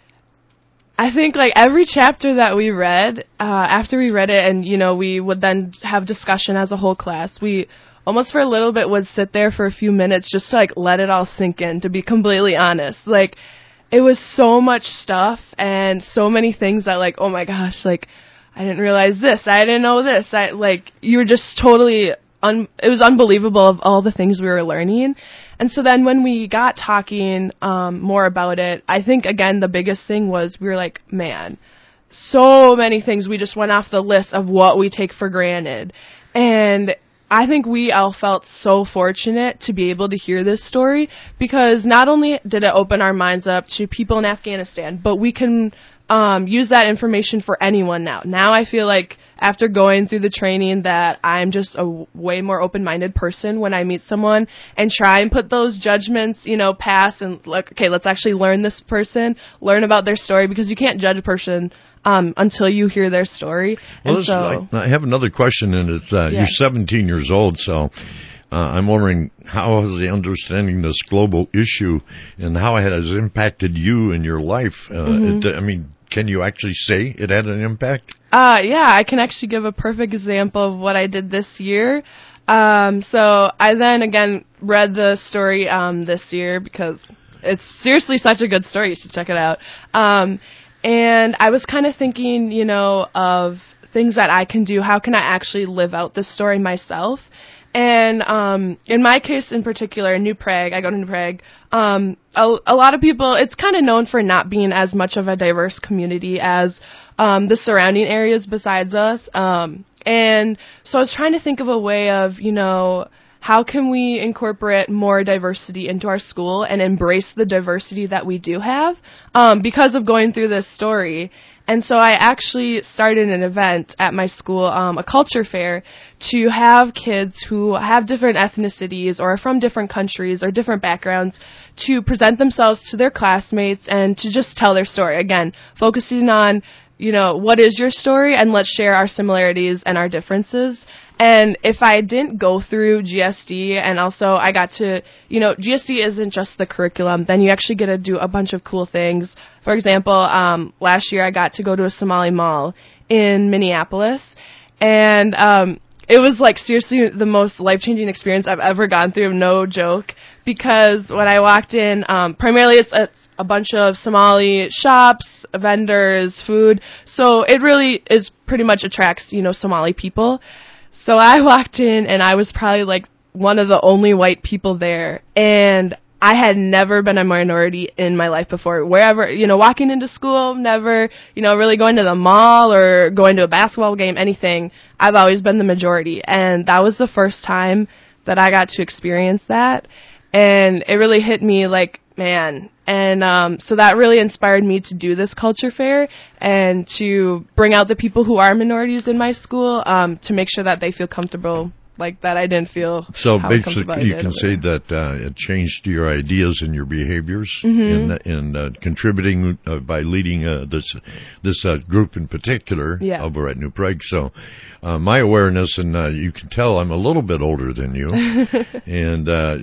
I think, like, every chapter that we read, uh, after we read it and, you know, we would then have discussion as a whole class, we almost for a little bit would sit there for a few minutes just to, like, let it all sink in, to be completely honest. Like, it was so much stuff and so many things that, like, oh my gosh, like, I didn't realize this, I didn't know this. I, like, you were just totally, un- it was unbelievable of all the things we were learning. And so then when we got talking um, more about it, I think, again, the biggest thing was we were like, man, so many things we just went off the list of what we take for granted. And I think we all felt so fortunate to be able to hear this story, because not only did it open our minds up to people in Afghanistan, but we can um, use that information for anyone now. Now I feel like after going through the training that I'm just a w- way more open-minded person when I meet someone, and try and put those judgments, you know, past and like, okay, let's actually learn this person, learn about their story, because you can't judge a person Um, until you hear their story. Well, and this, so, I, I have another question, and it's uh, yeah. you're seventeen years old, so uh, I'm wondering how has the understanding this global issue and how it has impacted you in your life. Uh, mm-hmm. it, I mean, can you actually say it had an impact? Uh, yeah, I can actually give a perfect example of what I did this year. Um, so I then again read the story um, this year because it's seriously such a good story. You should check it out. Um, And I was kind of thinking, you know, of things that I can do. How can I actually live out this story myself? And um, in my case in particular, in New Prague, I go to New Prague, um, a, a lot of people, it's kind of known for not being as much of a diverse community as um, the surrounding areas besides us. Um, and so I was trying to think of a way of, you know, how can we incorporate more diversity into our school and embrace the diversity that we do have um, because of going through this story. And so I actually started an event at my school, um, a culture fair, to have kids who have different ethnicities or are from different countries or different backgrounds to present themselves to their classmates and to just tell their story. Again, focusing on, you know, what is your story, and let's share our similarities and our differences. And if I didn't go through G S D, and also I got to, you know, G S D isn't just the curriculum, then you actually get to do a bunch of cool things. For example, um, last year I got to go to a Somali mall in Minneapolis, and um, it was like seriously the most life-changing experience I've ever gone through, no joke, because when I walked in, um, primarily it's, it's a bunch of Somali shops, vendors, food, so it really is pretty much attracts, you know, Somali people. So I walked in, and I was probably like one of the only white people there, and I had never been a minority in my life before. Wherever, you know, walking into school, never, you know, really going to the mall or going to a basketball game, anything, I've always been the majority. And that was the first time that I got to experience that. And it really hit me like, man. And um, so that really inspired me to do this culture fair and to bring out the people who are minorities in my school um, to make sure that they feel comfortable like that. I didn't feel so how basically you can say there. that uh, it changed your ideas and your behaviors mm-hmm. in, in uh, contributing uh, by leading uh, this this uh, group in particular yeah. over at New Prague. So uh, my awareness, and uh, you can tell I'm a little bit older than you, and uh,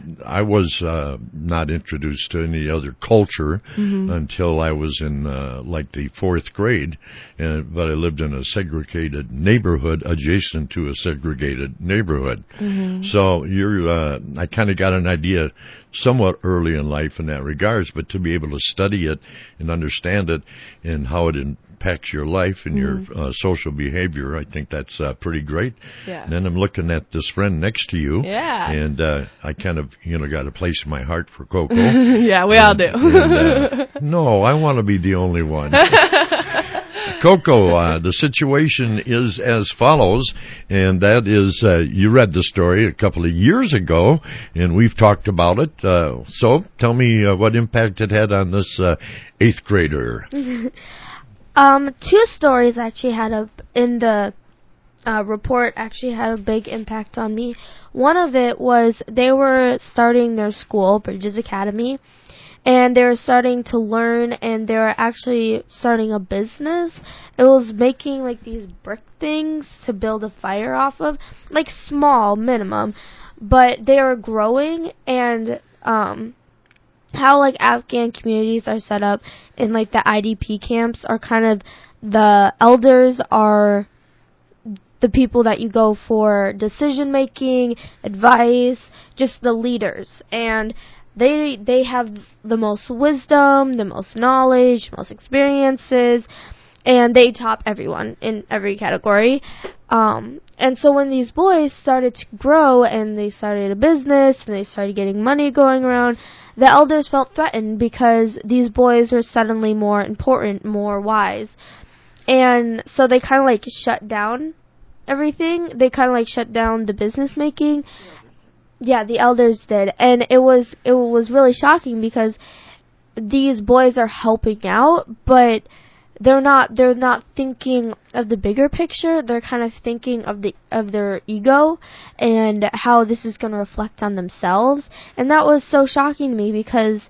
I was uh, not introduced to any other culture mm-hmm. until I was in uh, like the fourth grade, and, but I lived in a segregated neighborhood adjacent to a segregated neighborhood. Mm-hmm. So you're, uh, I kind of got an idea somewhat early in life in that regards, but to be able to study it and understand it and how it impacts your life and mm-hmm. your uh, social behavior, I think that's uh, pretty great. Yeah. And then I'm looking at this friend next to you. Yeah. And uh, I kind of, you know, got a place in my heart for Coco. yeah, we and, all do. and, uh, no, I want to be the only one. Coco, uh, the situation is as follows, and that is, uh, you read the story a couple of years ago, and we've talked about it. Uh, so tell me uh, what impact it had on this uh, eighth grader. um, two stories actually had a, in the uh, report actually had a big impact on me. One of it was they were starting their school, Bridges Academy, and they were starting to learn, and they were actually starting a business. It was making like these brick things to build a fire off of, like small minimum, but they were growing. And um how like Afghan communities are set up in like the I D P camps are kind of, the elders are the people that you go for decision making, advice, just the leaders, and They they have the most wisdom, the most knowledge, most experiences, and they top everyone in every category. Um, and so when these boys started to grow and they started a business and they started getting money going around, the elders felt threatened because these boys were suddenly more important, more wise. And so they kind of like shut down everything. They kind of like shut down the business making. Yeah, the elders did. And it was it was really shocking because these boys are helping out, but they're not they're not thinking of the bigger picture. They're kind of thinking of the of their ego and how this is going to reflect on themselves. And that was so shocking to me because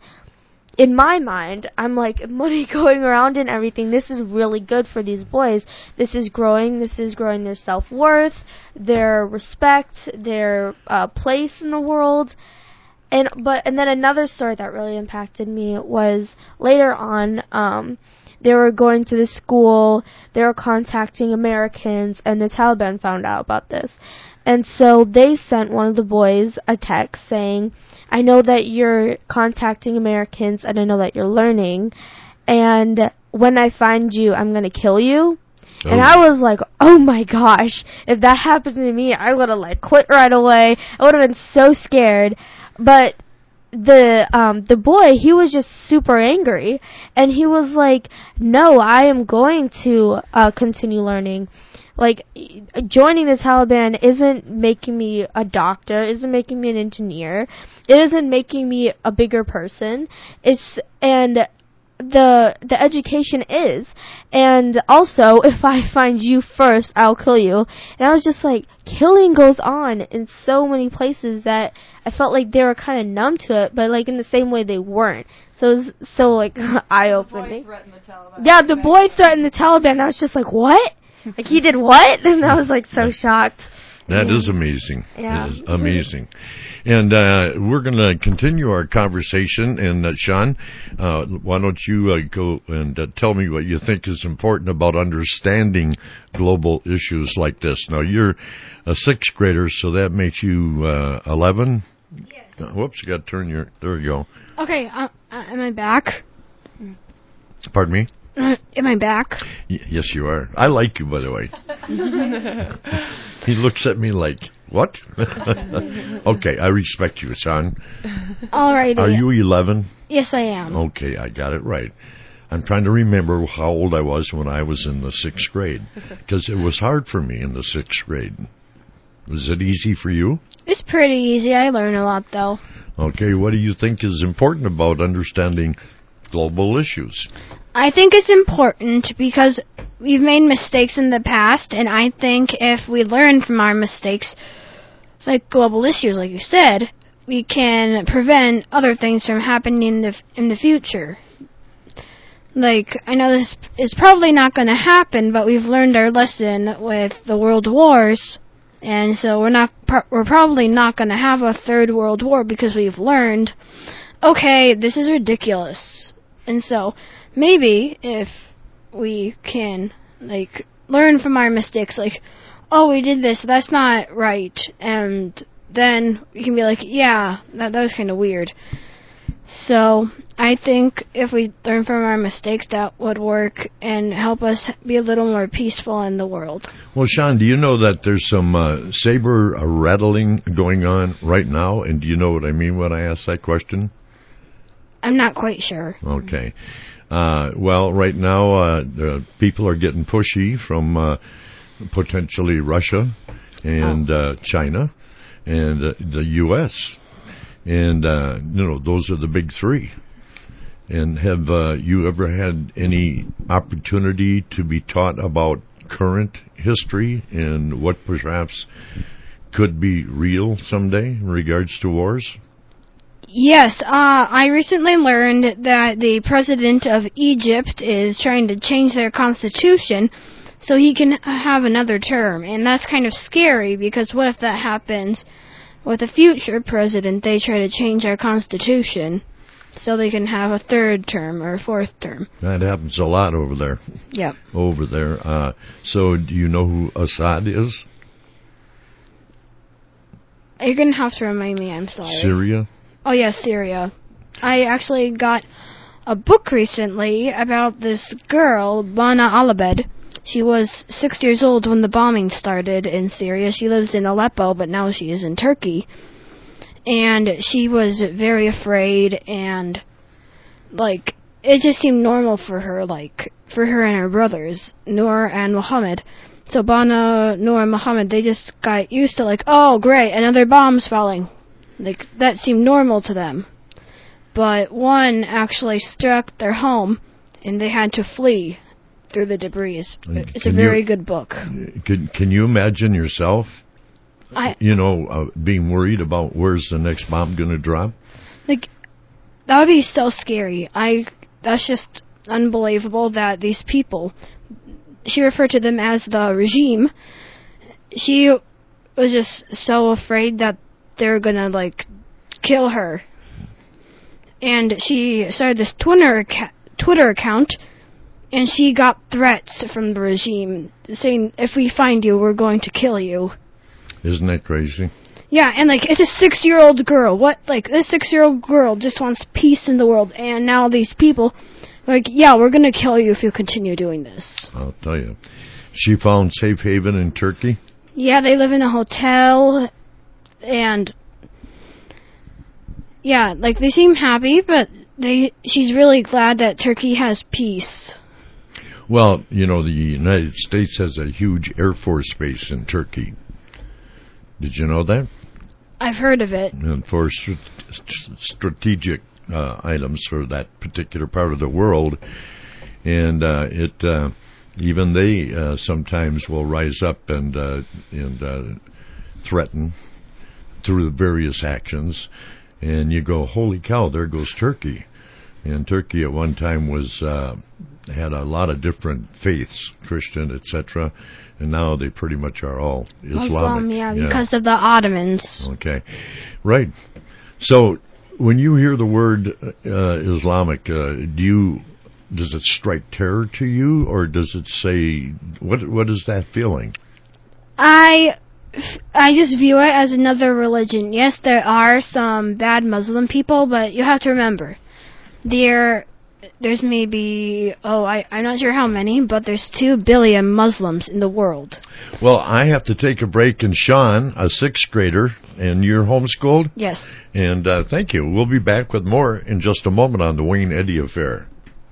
in my mind, I'm like, money going around and everything, this is really good for these boys. This is growing, this is growing their self-worth, their respect, their uh, place in the world. And but and then another story that really impacted me was later on, um, they were going to the school, they were contacting Americans, and the Taliban found out about this. And so they sent one of the boys a text saying, I know that you're contacting Americans and I know that you're learning, and when I find you, I'm going to kill you. Oh. And I was like, oh my gosh, if that happened to me, I would have like quit right away. I would have been so scared. But the um the boy, he was just super angry, and he was like, no, I am going to uh continue learning. Like, joining the Taliban isn't making me a doctor, isn't making me an engineer, it isn't making me a bigger person. It's and the the education is. And also, if I find you first, I'll kill you. And I was just like, killing goes on in so many places that I felt like they were kind of numb to it, but like in the same way they weren't. So it was so like eye-opening. Yeah, the boy threatened the Taliban. I was just like, what? Like, he did what? And I was like so shocked. That is amazing. Yeah. It is amazing. And uh, we're going to continue our conversation. And uh, Sean, uh, why don't you uh, go and uh, tell me what you think is important about understanding global issues like this. Now, you're a sixth grader, so that makes you uh, eleven? Yes. Uh, whoops, you got to turn your... There you go. Okay, uh, uh, am I back? Pardon me? Uh, am I back? Y- yes, you are. I like you, by the way. He looks at me like, what? Okay, I respect you, son. Alrighty. Are you eleven? Yes, I am. Okay, I got it right. I'm trying to remember how old I was when I was in the sixth grade, because it was hard for me in the sixth grade. Was it easy for you? It's pretty easy. I learn a lot, though. Okay, what do you think is important about understanding global issues? I think it's important because we've made mistakes in the past, and I think if we learn from our mistakes, like global issues, like you said, we can prevent other things from happening in the, in the future. Like, I know this is probably not going to happen, but we've learned our lesson with the world wars, and so we're not pro- we're probably not going to have a third world war because we've learned, okay, this is ridiculous. And so, maybe if we can, like, learn from our mistakes, like, oh, we did this, that's not right, and then we can be like, yeah, that, that was kind of weird. So, I think if we learn from our mistakes, that would work and help us be a little more peaceful in the world. Well, Sean, do you know that there's some uh, saber rattling going on right now? And do you know what I mean when I ask that question? I'm not quite sure. Okay. Uh, well, right now, uh, the people are getting pushy from uh, potentially Russia and oh. uh, China and uh, the U S And, uh, you know, those are the big three. And have uh, you ever had any opportunity to be taught about current history and what perhaps could be real someday in regards to wars? Yes, uh, I recently learned that the president of Egypt is trying to change their constitution so he can have another term. And that's kind of scary because what if that happens with a future president? They try to change our constitution so they can have a third term or a fourth term. That happens a lot over there. Yep. Over there. Uh, so do you know who Assad is? You're going to have to remind me, I'm sorry. Syria? Oh, yeah, Syria. I actually got a book recently about this girl, Bana Alabed, She was six years old when the bombing started in Syria. She lives in Aleppo, but now she is in Turkey. And she was very afraid, and, like, it just seemed normal for her, like, for her and her brothers, Noor and Muhammad. So Bana, Noor, and Muhammad, they just got used to, like, oh, great, another bomb's falling. Like, that seemed normal to them. But one actually struck their home, and they had to flee through the debris. It's can a very you, good book. Can, can you imagine yourself, I, you know, uh, being worried about where's the next bomb going to drop? Like, that would be so scary. I, that's just unbelievable that these people, she referred to them as the regime, she was just so afraid that they're going to, like, kill her. And she started this Twitter, Twitter account, and she got threats from the regime saying, if we find you, we're going to kill you. Isn't that crazy? Yeah, and, like, it's a six-year-old girl. What, like, this six-year-old girl just wants peace in the world, and now these people are like, yeah, we're going to kill you if you continue doing this. I'll tell you. She found safe haven in Turkey? Yeah, they live in a hotel, and, yeah, like, they seem happy, but they she's really glad that Turkey has peace. Well, you know, the United States has a huge Air Force base in Turkey. Did you know that? I've heard of it. And for st- strategic uh, items for that particular part of the world. And uh, it uh, even they uh, sometimes will rise up and, uh, and uh, threaten through the various actions. And you go, holy cow, there goes Turkey. And Turkey at one time was uh, had a lot of different faiths, Christian, et cetera, and now they pretty much are all Islamic. Muslim, yeah, because yeah. of the Ottomans. Okay, right. So when you hear the word uh, Islamic, uh, do you does it strike terror to you, or does it say what? What is that feeling? I. I just view it as another religion. Yes, there are some bad Muslim people, but you have to remember, there, there's maybe, oh, I, I'm not sure how many, but there's two billion Muslims in the world. Well, I have to take a break, and Sean, a sixth grader, and you're homeschooled? Yes. And uh, thank you. We'll be back with more in just a moment on the Wayne Eddy Affair.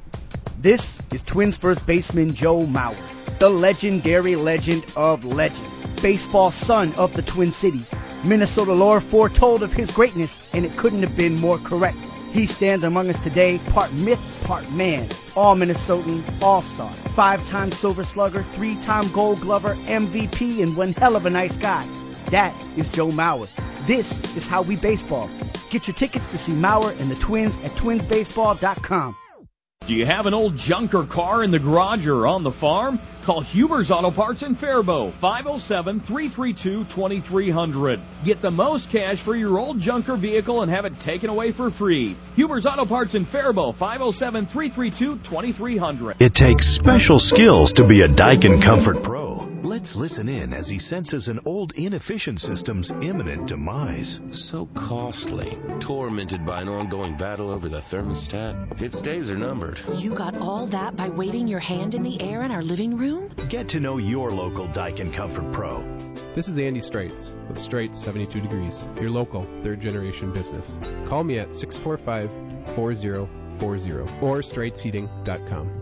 This is Twins first baseman Joe Mauer, the legendary legend of legends. Baseball son of the Twin Cities. Minnesota lore foretold of his greatness, and it couldn't have been more correct. He stands among us today, part myth, part man. All Minnesotan, all-star. Five-time Silver Slugger, three-time Gold Glover, M V P, and one hell of a nice guy. That is Joe Mauer. This is how we baseball. Get your tickets to see Mauer and the Twins at twins baseball dot com. Do you have an old junker car in the garage or on the farm? Call Huber's Auto Parts in Faribault, five oh seven, three three two, two three zero zero. Get the most cash for your old junker vehicle and have it taken away for free. Huber's Auto Parts in Faribault, five oh seven, three three two, two three zero zero. It takes special skills to be a Daikin Comfort Pro. Let's listen in as he senses an old inefficient system's imminent demise. So costly. Tormented by an ongoing battle over the thermostat. Its days are numbered. You got all that by waving your hand in the air in our living room? Get to know your local Daikin Comfort Pro. This is Andy Straits with Straits seventy-two degrees, your local third-generation business. Call me at six four five, four zero four zero or straits heating dot com.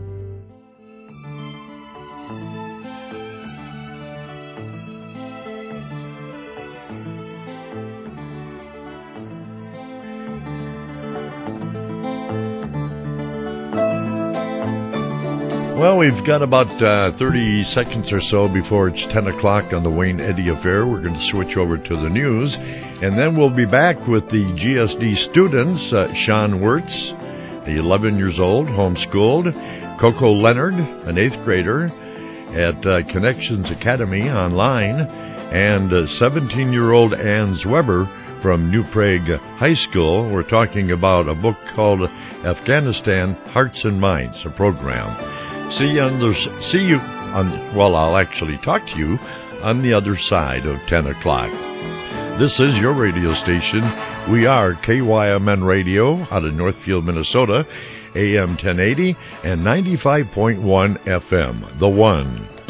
Well, we've got about uh, thirty seconds or so before it's ten o'clock on the Wayne Eddy Affair. We're going to switch over to the news, and then we'll be back with the G S D students, uh, Sean Wirtz, eleven years old, homeschooled, Coco Leonard, an eighth grader at uh, Connections Academy online, and uh, seventeen-year-old Ann Weber from New Prague High School. We're talking about a book called Afghanistan, Hearts and Minds, a program. See you, on the, see you on, well, I'll actually talk to you on the other side of ten o'clock. This is your radio station. We are K Y M N Radio out of Northfield, Minnesota, A M ten eighty and ninety-five point one F M, The One.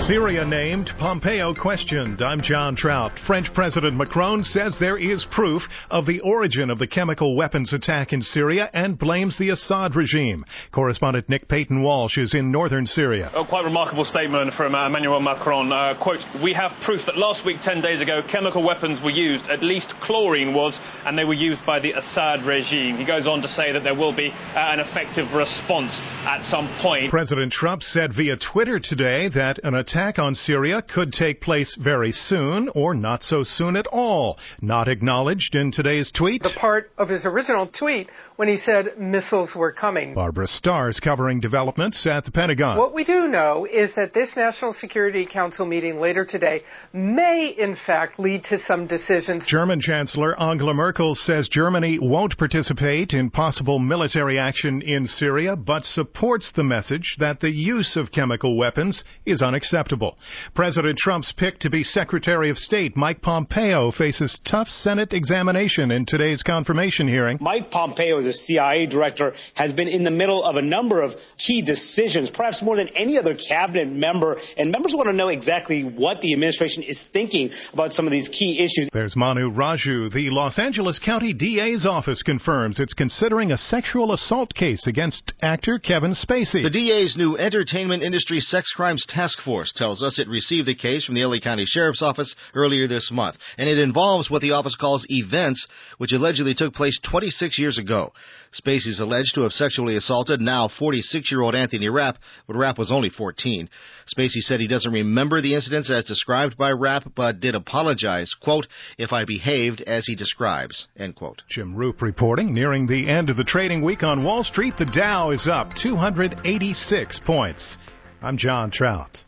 Syria named, Pompeo questioned. I'm John Trout. French President Macron says there is proof of the origin of the chemical weapons attack in Syria and blames the Assad regime. Correspondent Nick Payton-Walsh is in northern Syria. A quite remarkable statement from uh, Emmanuel Macron. Uh, quote, "We have proof that last week, ten days ago, chemical weapons were used. At least chlorine was, and they were used by the Assad regime." He goes on to say that there will be uh, an effective response at some point. President Trump said via Twitter today that an attack on Syria could take place very soon or not so soon at all. Not acknowledged in today's tweet. The part of his original tweet when he said missiles were coming. Barbara Starr's covering developments at the Pentagon. What we do know is that this National Security Council meeting later today may, in fact, lead to some decisions. German Chancellor Angela Merkel says Germany won't participate in possible military action in Syria, but supports the message that the use of chemical weapons is unacceptable. President Trump's pick to be Secretary of State, Mike Pompeo, faces tough Senate examination in today's confirmation hearing. Mike Pompeo, as a C I A director, has been in the middle of a number of key decisions, perhaps more than any other cabinet member, and members want to know exactly what the administration is thinking about some of these key issues. There's Manu Raju. The Los Angeles County D A's office confirms it's considering a sexual assault case against actor Kevin Spacey. The D A's new Entertainment Industry Sex Crimes Task Force tells us it received a case from the L A County Sheriff's Office earlier this month, and it involves what the office calls events which allegedly took place twenty-six years ago. Spacey's alleged to have sexually assaulted now forty-six-year-old Anthony Rapp, but Rapp was only fourteen. Spacey said he doesn't remember the incidents as described by Rapp, but did apologize, quote, "if I behaved as he describes," end quote. Jim Roop reporting. Nearing the end of the trading week on Wall Street, the Dow is up two hundred eighty-six points. I'm John Trout.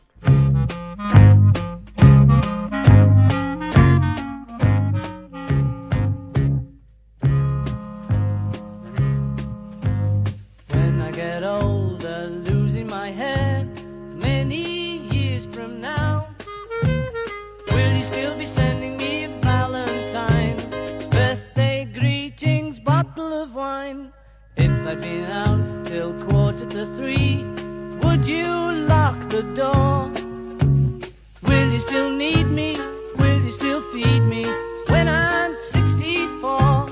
I've been out till quarter to three. Would you lock the door? Will you still need me? Will you still feed me when I'm sixty-four?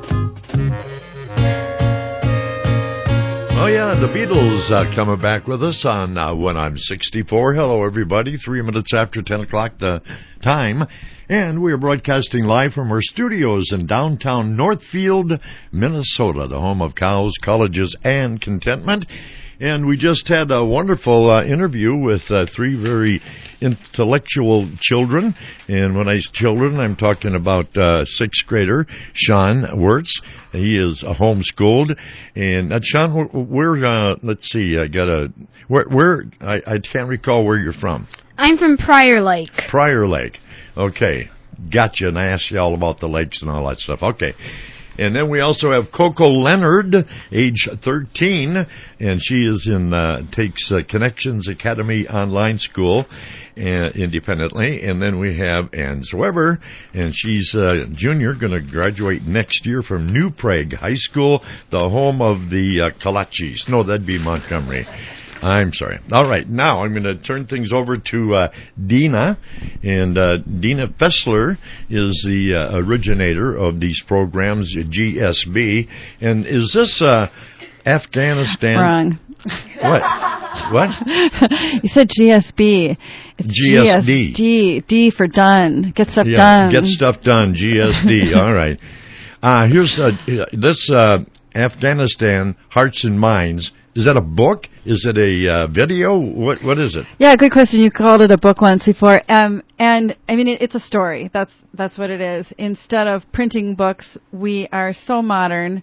Oh yeah, the Beatles uh, coming back with us on uh, When I'm sixty-four. Hello everybody, three minutes after ten o'clock the time. And we are broadcasting live from our studios in downtown Northfield, Minnesota, the home of cows, colleges, and contentment. And we just had a wonderful uh, interview with uh, three very intellectual children. And when I say children, I'm talking about uh, sixth grader Sean Wirtz. He is uh, homeschooled. And uh, Sean, where, uh, let's see, I got a, where, where I, I can't recall where you're from. I'm from Prior Lake. Prior Lake. Okay, gotcha. And I asked you all about the lakes and all that stuff. Okay. And then we also have Coco Leonard, age thirteen, and she is in, uh, takes uh, Connections Academy online school uh, independently. And then we have Ann Weber, and she's a junior, going to graduate next year from New Prague High School, the home of the uh, Kalachis. No, that'd be Montgomery. I'm sorry. All right, now I'm going to turn things over to uh, Dina, and uh, Dina Fessler is the uh, originator of these programs, G S B. And is this uh, Afghanistan? Wrong. What? What? You said G S B. It's G S D. G S D. D for done. Get stuff yeah, done. Get stuff done. G S D. All right. Uh, here's uh, this uh, Afghanistan Hearts and Minds. Is that a book? Is it a uh, video? What What is it? Yeah, good question. You called it a book once before. Um, and, I mean, it, it's a story. That's that's what it is. Instead of printing books, we are so modern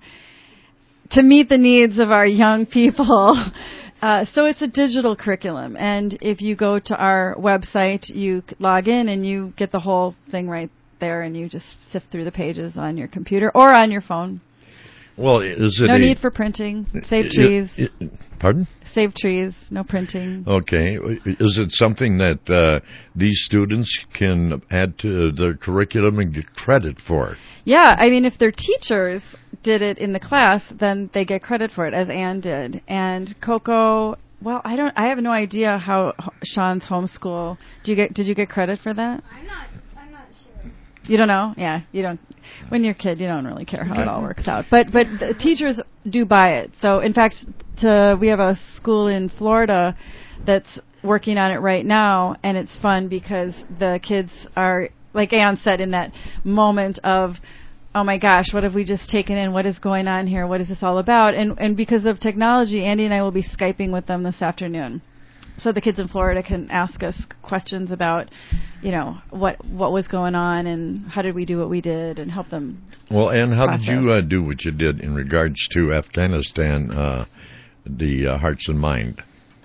to meet the needs of our young people. Uh, so it's a digital curriculum. And if you go to our website, you log in and you get the whole thing right there, and you just sift through the pages on your computer or on your phone. Well, is it no a, need for printing. Save trees. It, it, pardon? Save trees. No printing. Okay. Is it something that uh, these students can add to their curriculum and get credit for? Yeah. I mean, if their teachers did it in the class, then they get credit for it, as Ann did. And Coco Well, I don't. I have no idea how Sean's homeschool. Do you get? Did you get credit for that? I'm not. I'm not sure. You don't know? Yeah, you don't. When you're a kid, you don't really care how it all works out. But but the teachers do buy it. So in fact, to, we have a school in Florida that's working on it right now, and it's fun because the kids are, like Ayan said, in that moment of, oh my gosh, what have we just taken in? What is going on here? What is this all about? And and because of technology, Andy and I will be Skyping with them this afternoon. So the kids in Florida can ask us questions about, you know, what what was going on and how did we do what we did and help them. Well, and how process. did you uh, do what you did in regards to Afghanistan, uh, the uh, Hearts and Mind?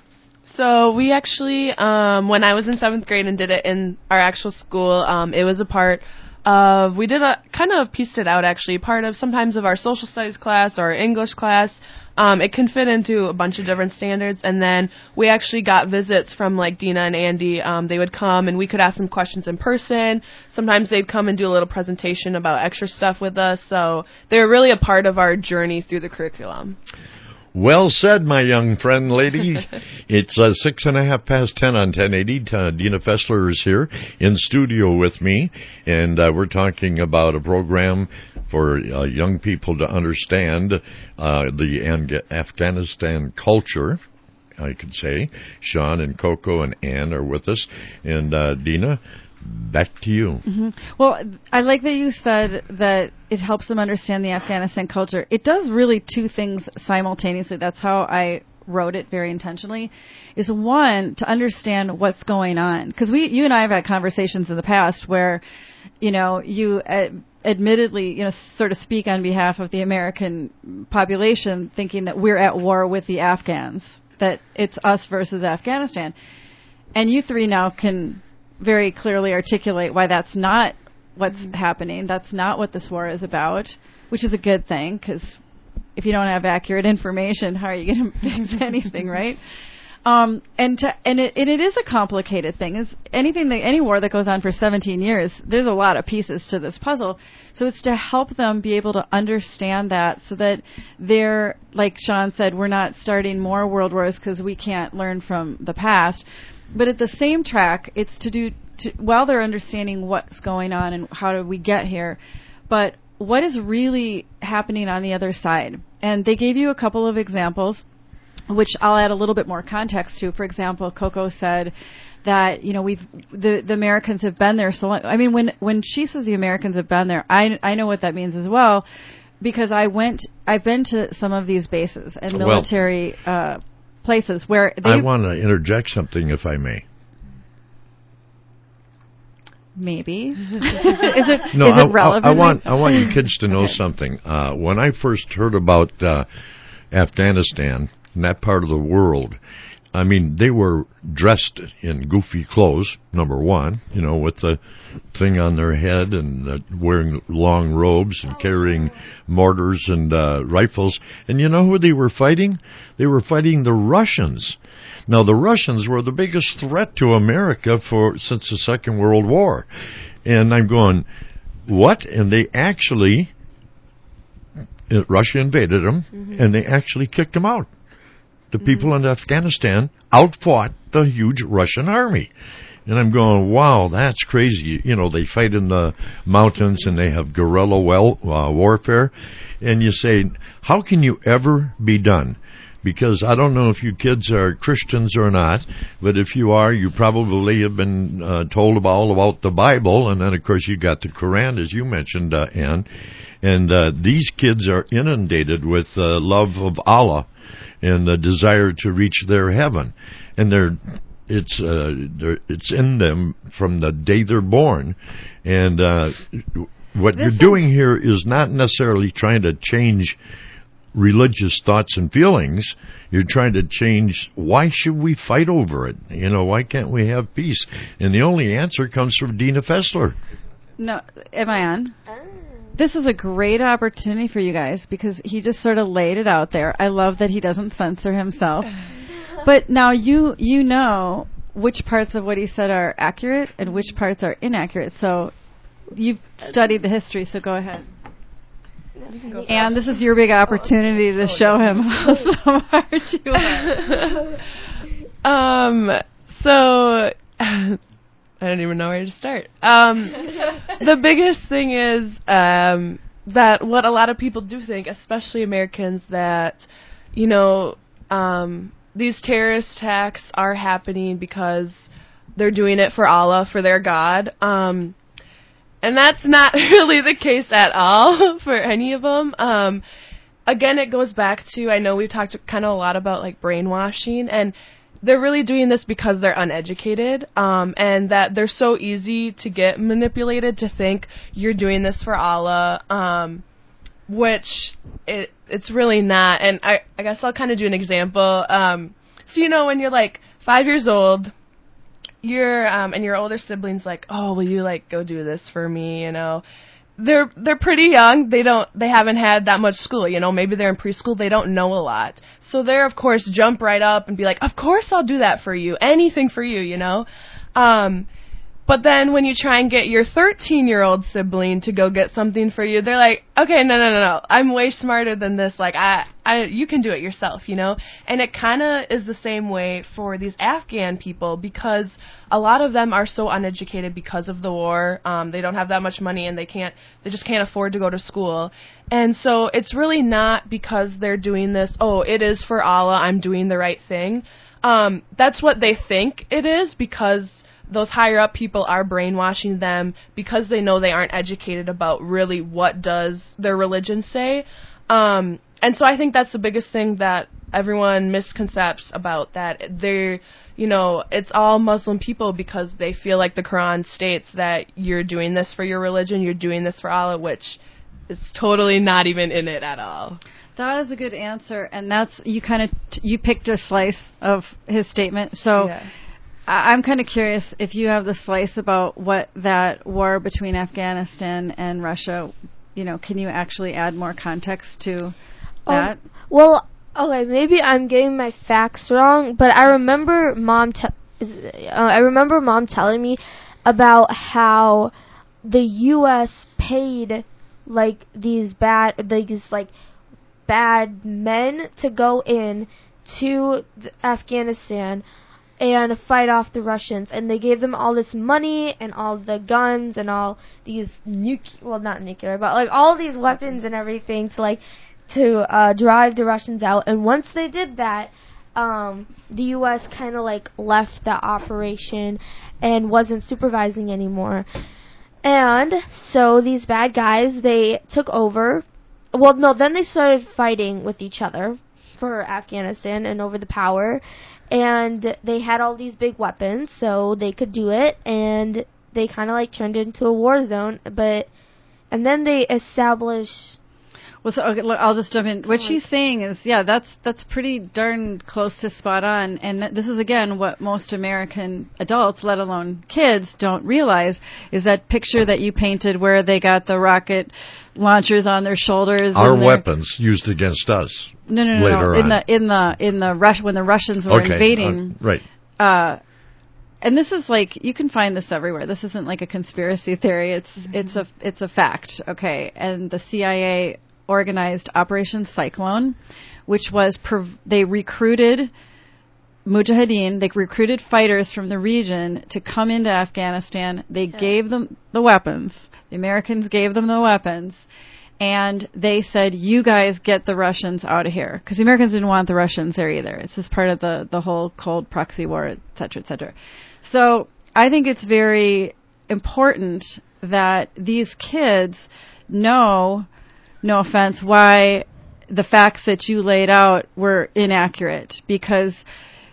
So we actually, um, when I was in seventh grade and did it in our actual school, um, it was a part of, we did a, kind of pieced it out actually, part of sometimes of our social studies class or English class. Um, it can fit into a bunch of different standards, and then we actually got visits from like Dina and Andy. Um, they would come and we could ask them questions in person. Sometimes they'd come and do a little presentation about extra stuff with us, so they were really a part of our journey through the curriculum. Well said, my young friend, lady. It's uh, six and a half past ten on ten eighty. Uh, Dina Fessler is here in studio with me, and uh, we're talking about a program for uh, young people to understand uh, the Ang- Afghanistan culture, I could say. Sean and Coco and Ann are with us. And uh, Dina, back to you. Mm-hmm. Well, I like that you said that it helps them understand the Afghanistan culture. It does really two things simultaneously. That's how I wrote it very intentionally. Is one, to understand what's going on. Because we, you and I have had conversations in the past where, you know, you uh, admittedly, you know, sort of speak on behalf of the American population, thinking that we're at war with the Afghans, that it's us versus Afghanistan. And you three now can very clearly articulate why that's not what's mm-hmm. happening. That's not what this war is about, which is a good thing, because if you don't have accurate information, how are you going to fix anything, right? Um, and to, and it, and it is a complicated thing. It's anything that, any war that goes on for seventeen years, there's a lot of pieces to this puzzle. So it's to help them be able to understand that, so that they're, like Sean said, we're not starting more world wars because we can't learn from the past. But at the same track, it's to do, to, while they're understanding what's going on and how did we get here, but what is really happening on the other side. And they gave you a couple of examples, which I'll add a little bit more context to. For example, Coco said that, you know, we've, the, the Americans have been there so long. I mean, when, when she says the Americans have been there, I, I know what that means as well, because I went, I've been to some of these bases and military, well, uh, places where they... I want to interject something, if I may. Maybe. is it, no, is I, it relevant? I, I want I want you kids to know something. Uh, when I first heard about uh, Afghanistan and that part of the world, I mean, they were dressed in goofy clothes, number one, you know, with the thing on their head and uh, wearing long robes and carrying mortars and uh, rifles. And you know who they were fighting? They were fighting the Russians. Now, the Russians were the biggest threat to America for since the Second World War. And I'm going, what? And they actually, uh, Russia invaded them, mm-hmm. and they actually kicked them out. The people mm-hmm. in Afghanistan outfought the huge Russian army. And I'm going, wow, that's crazy. You know, they fight in the mountains and they have guerrilla well, uh, warfare. And you say, how can you ever be done? Because I don't know if you kids are Christians or not, but if you are, you probably have been uh, told about, all about the Bible. And then, of course, you got the Quran, as you mentioned, uh, Ann. And uh, these kids are inundated with uh, love of Allah and the desire to reach their heaven, and they're it's uh, they're, it's in them from the day they're born. And uh, what this you're doing is- here is not necessarily trying to change religious thoughts and feelings. You're trying to change, why should we fight over it? You know, why can't we have peace? And the only answer comes from Dina Fessler. No, am I on? This is a great opportunity for you guys because he just sort of laid it out there. I love that he doesn't censor himself. But now you you know which parts of what he said are accurate and which parts are inaccurate. So you've studied the history, so go ahead. And this is your big opportunity to show him how smart you are. Um, so I don't even know where to start. Um, the biggest thing is um, that what a lot of people do think, especially Americans, that, you know, um, these terrorist attacks are happening because they're doing it for Allah, for their God. Um, and that's not really the case at all for any of them. Um, again, it goes back to, I know we've talked kind of a lot about like brainwashing, and they're really doing this because they're uneducated, um, and that they're so easy to get manipulated to think you're doing this for Allah, um, which it it's really not. And I, I guess I'll kind of do an example. Um, so, you know, when you're like five years old, you're um, and your older siblings like, oh, will you like go do this for me, you know? They're they're pretty young. They don't they haven't had that much school, you know. Maybe they're in preschool. They don't know a lot. So they're of course jump right up and be like, "Of course I'll do that for you. Anything for you," you know. Um But then when you try and get your thirteen-year-old sibling to go get something for you, they're like, okay, no, no, no, no. I'm way smarter than this. Like, I, I, you can do it yourself, you know? And it kind of is the same way for these Afghan people, because a lot of them are so uneducated because of the war. Um, they don't have that much money, and they can't, they just can't afford to go to school. And so it's really not because they're doing this, oh, it is for Allah, I'm doing the right thing. Um, that's what they think it is, because those higher up people are brainwashing them because they know they aren't educated about really what does their religion say. Um, and so I think that's the biggest thing that everyone misconcepts about, that they're, you know, it's all Muslim people because they feel like the Quran states that you're doing this for your religion, you're doing this for Allah, which is totally not even in it at all. That is a good answer, and that's, you kind of, t- you picked a slice of his statement, so Yeah. I'm kind of curious if you have the slice about what that war between Afghanistan and Russia, you know, can you actually add more context to that? Um, well, okay, maybe I'm getting my facts wrong, but I remember mom te- uh, I remember mom telling me about how the U S paid like these bad these like bad men to go in to Afghanistan and fight off the Russians, and they gave them all this money and all the guns and all these nuclear, well, not nuclear, but like all these weapons and everything to like to uh, drive the Russians out. And once they did that, um, the U S kind of like left the operation and wasn't supervising anymore. And so these bad guys, they took over. Well, no, then they started fighting with each other for Afghanistan and over the power. And they had all these big weapons, so they could do it, and they kind of like turned it into a war zone. But and then they established. Well, so okay, look, I'll just jump in. What she's saying is, yeah, that's that's pretty darn close to spot on. And th- this is again what most American adults, let alone kids, don't realize is that picture that you painted where they got the rocket launchers on their shoulders. Our and weapons used against us. No, no, no, later no. In on. the in the in the Rush when the Russians were okay. invading. Uh, right. Uh, and this is like, you can find this everywhere. This isn't like a conspiracy theory. It's mm-hmm. it's a it's a fact. Okay, and the C I A organized Operation Cyclone, which was prov- they recruited Mujahideen, they recruited fighters from the region to come into Afghanistan. They yeah. gave them the weapons. The Americans gave them the weapons. And they said, you guys get the Russians out of here. Because the Americans didn't want the Russians there either. It's just part of the, the whole cold proxy war, et cetera, et cetera. So I think it's very important that these kids know, no offense, why the facts that you laid out were inaccurate. Because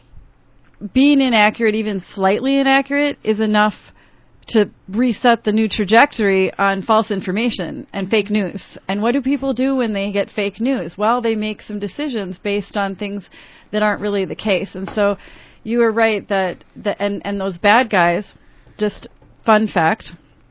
being inaccurate, even slightly inaccurate, is enough to reset the new trajectory on false information and fake news. And what do people do when they get fake news? Well, they make some decisions based on things that aren't really the case. And so you were right that, the, and, and those bad guys, just fun fact,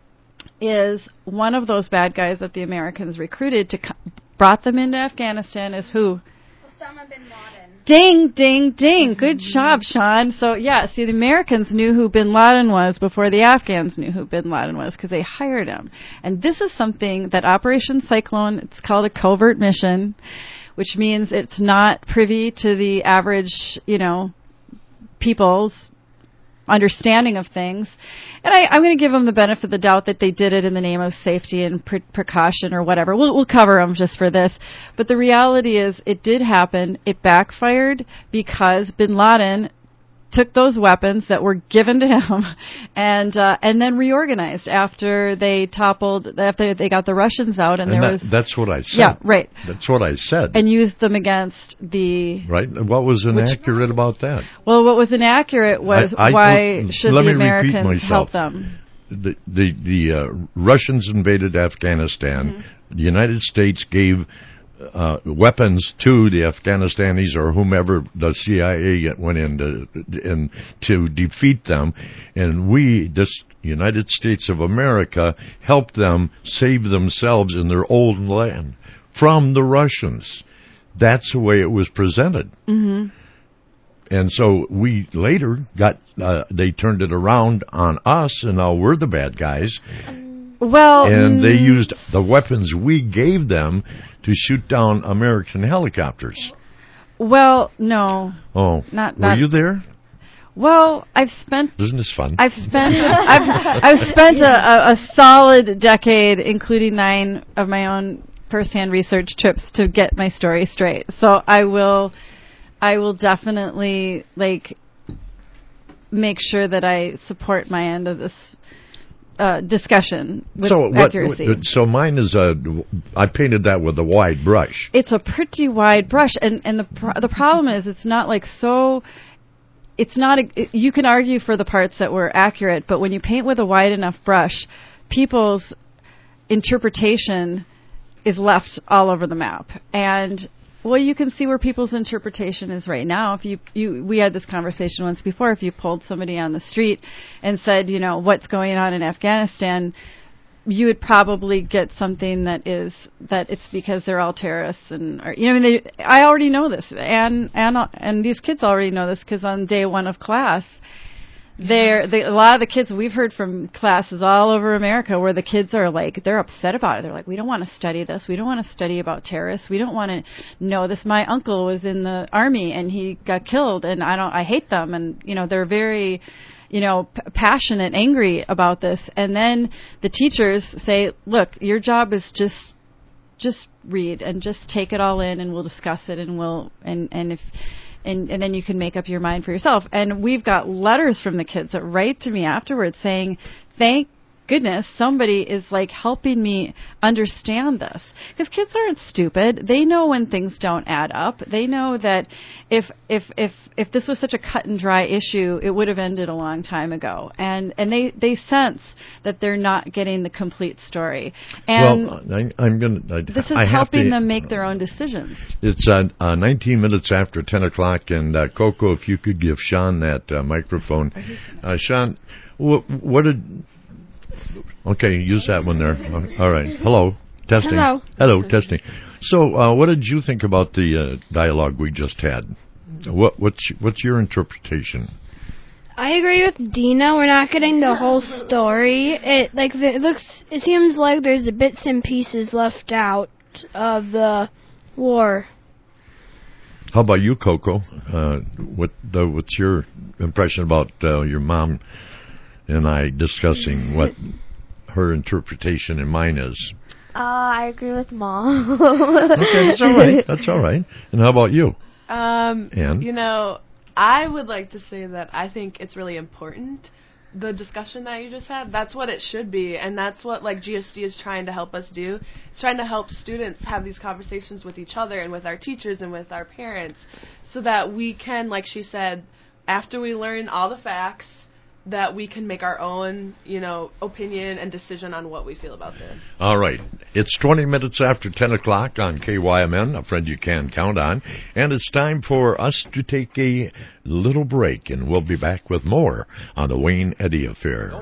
is one of those bad guys that the Americans recruited to brought them into Afghanistan is who? Osama bin Laden. Ding, ding, ding. Good job, Sean. So, yeah, see, the Americans knew who bin Laden was before the Afghans knew who bin Laden was because they hired him. And this is something that Operation Cyclone, it's called a covert mission, which means it's not privy to the average, you know, people's understanding of things. And I, I'm going to give them the benefit of the doubt that they did it in the name of safety and pre- precaution or whatever. We'll, we'll cover them just for this. But the reality is it did happen. It backfired because bin Laden took those weapons that were given to him and uh, and then reorganized after they toppled, after they got the Russians out. And, and there that, was... That's what I said. Yeah, right. That's what I said. And used them against the... Right. What was inaccurate which, about that? Well, what was inaccurate was I, I, why well, should the Americans help them? The the, the uh, Russians invaded Afghanistan. Mm-hmm. The United States gave uh, weapons to the Afghanistanis or whomever the C I A went in to, in, to defeat them. And we, this United States of America, helped them save themselves in their own land from the Russians. That's the way it was presented. Mm-hmm. And so we later got, uh, they turned it around on us, and now we're the bad guys. Well, and mm, they used the weapons we gave them to shoot down American helicopters. Well, no. Oh, not, were not, you there? Well, I've spent. Isn't this fun? I've spent. I've I've spent a, a, a solid decade, including nine of my own firsthand research trips, to get my story straight. So I will, I will definitely like make sure that I support my end of this uh, discussion with so accuracy. What, so mine is a. I painted that with a wide brush. It's a pretty wide brush, and and the pro- the problem is it's not like so. It's not. A, it, you can argue for the parts that were accurate, but when you paint with a wide enough brush, people's interpretation is left all over the map. And well, you can see where people's interpretation is right now. If you, you, we had this conversation once before. If you pulled somebody on the street and said, you know, what's going on in Afghanistan, you would probably get something that is that it's because they're all terrorists, and or, you know, I mean, they, I already know this, and and and these kids already know this because on day one of class, they're they, a lot of the kids we've heard from classes all over America where the kids are like they're upset about it. They're like, we don't want to study this. We don't want to study about terrorists. We don't want to know this. My uncle was in the army and he got killed, and I don't. I hate them, and you know, they're very. you know, p- passionate, angry about this. And then the teachers say, look, your job is just, just read and just take it all in, and we'll discuss it, and we'll, and, and if, and, and then you can make up your mind for yourself. And we've got letters from the kids that write to me afterwards saying, thank goodness somebody is like helping me understand this, because kids aren't stupid. They know when things don't add up. They know that if if if if this was such a cut and dry issue, it would have ended a long time ago. And and they they sense that they're not getting the complete story. And well, I, I'm gonna. I, this is I helping to, them make their own decisions. It's uh, uh, nineteen minutes after ten o'clock, and uh, Coco, if you could give Sean that uh, microphone, uh, Sean, wh- what did Okay, use that one there. All right. Hello. Testing. Hello. Hello, testing. So, uh, what did you think about the uh, dialogue we just had? What, what's what's your interpretation? I agree with Dina. We're not getting the whole story. It like the, it looks. It seems like there's the bits and pieces left out of the war. How about you, Coco? Uh, what the, what's your impression about uh, your mom and I discussing what her interpretation and mine is? Uh, I agree with Mom. Okay, that's all right. That's all right. And how about you? Um, Ann? You know, I would like to say that I think it's really important, the discussion that you just had. That's what it should be, and that's what like G S D is trying to help us do. It's trying to help students have these conversations with each other and with our teachers and with our parents, so that we can, like she said, after we learn all the facts, that we can make our own, you know, opinion and decision on what we feel about this. All right. It's twenty minutes after ten o'clock on K Y M N, a friend you can count on. And it's time for us to take a little break, and we'll be back with more on the Wayne Eddy Affair. Don't miss the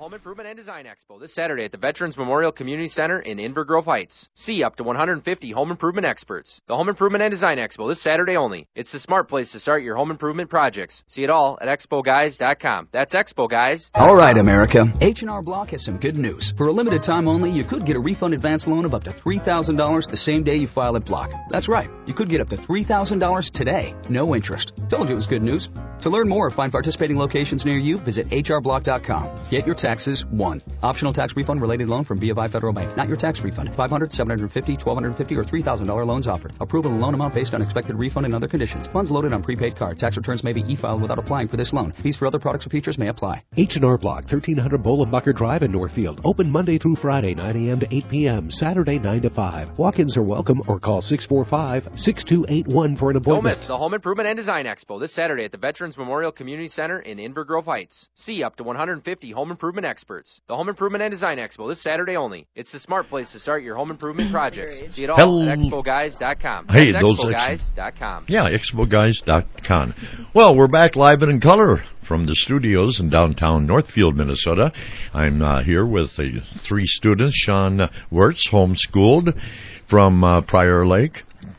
Home Improvement and Design Expo this Saturday at the Veterans Memorial Community Center in Inver Grove Heights. See up to one hundred fifty home improvement experts. The Home Improvement and Design Expo this Saturday only. It's the smart place to start your home improvement projects. See it all at expo guys dot com. That's Expo Guys. All right, America. H and R Block has some good news. For a limited time only, you could get a refund advance loan of up to three thousand dollars the same day you file at Block. That's right. You could get up to three thousand dollars today. No interest. Told you it was good news. To learn more or find participating locations near you, visit h r block dot com. Get your taxes won. Optional tax refund related loan from B of I Federal Bank. Not your tax refund. five hundred dollars, seven hundred fifty dollars, twelve hundred fifty dollars, or three thousand dollars loans offered. Approval and loan amount based on expected refund and other conditions. Funds loaded on prepaid card. Tax returns may be e-filed without applying for this loan. Fees for other products or features may apply. H and R Block, thirteen hundred Bolenbacher Drive in Northfield. Open Monday through Friday, nine a.m. to eight p.m., Saturday, nine to five. Walk-ins are welcome or call six four five, six two eight one for an Don't appointment. miss the Home Improvement and Design Expo this Saturday at the Veterans Memorial Community Center in Inver Grove Heights. See up to one hundred fifty home improvement experts. The Home Improvement and Design Expo this Saturday only. It's the smart place to start your home improvement projects. See it all Hello. at expo guys dot com. Hey, That's those expo ex- guys dot com. Yeah, expo guys dot com. Well, we're back live and in color from the studios in downtown Northfield, Minnesota. I'm uh, here with the three students, Sean Wirtz, homeschooled from uh, Prior Lake,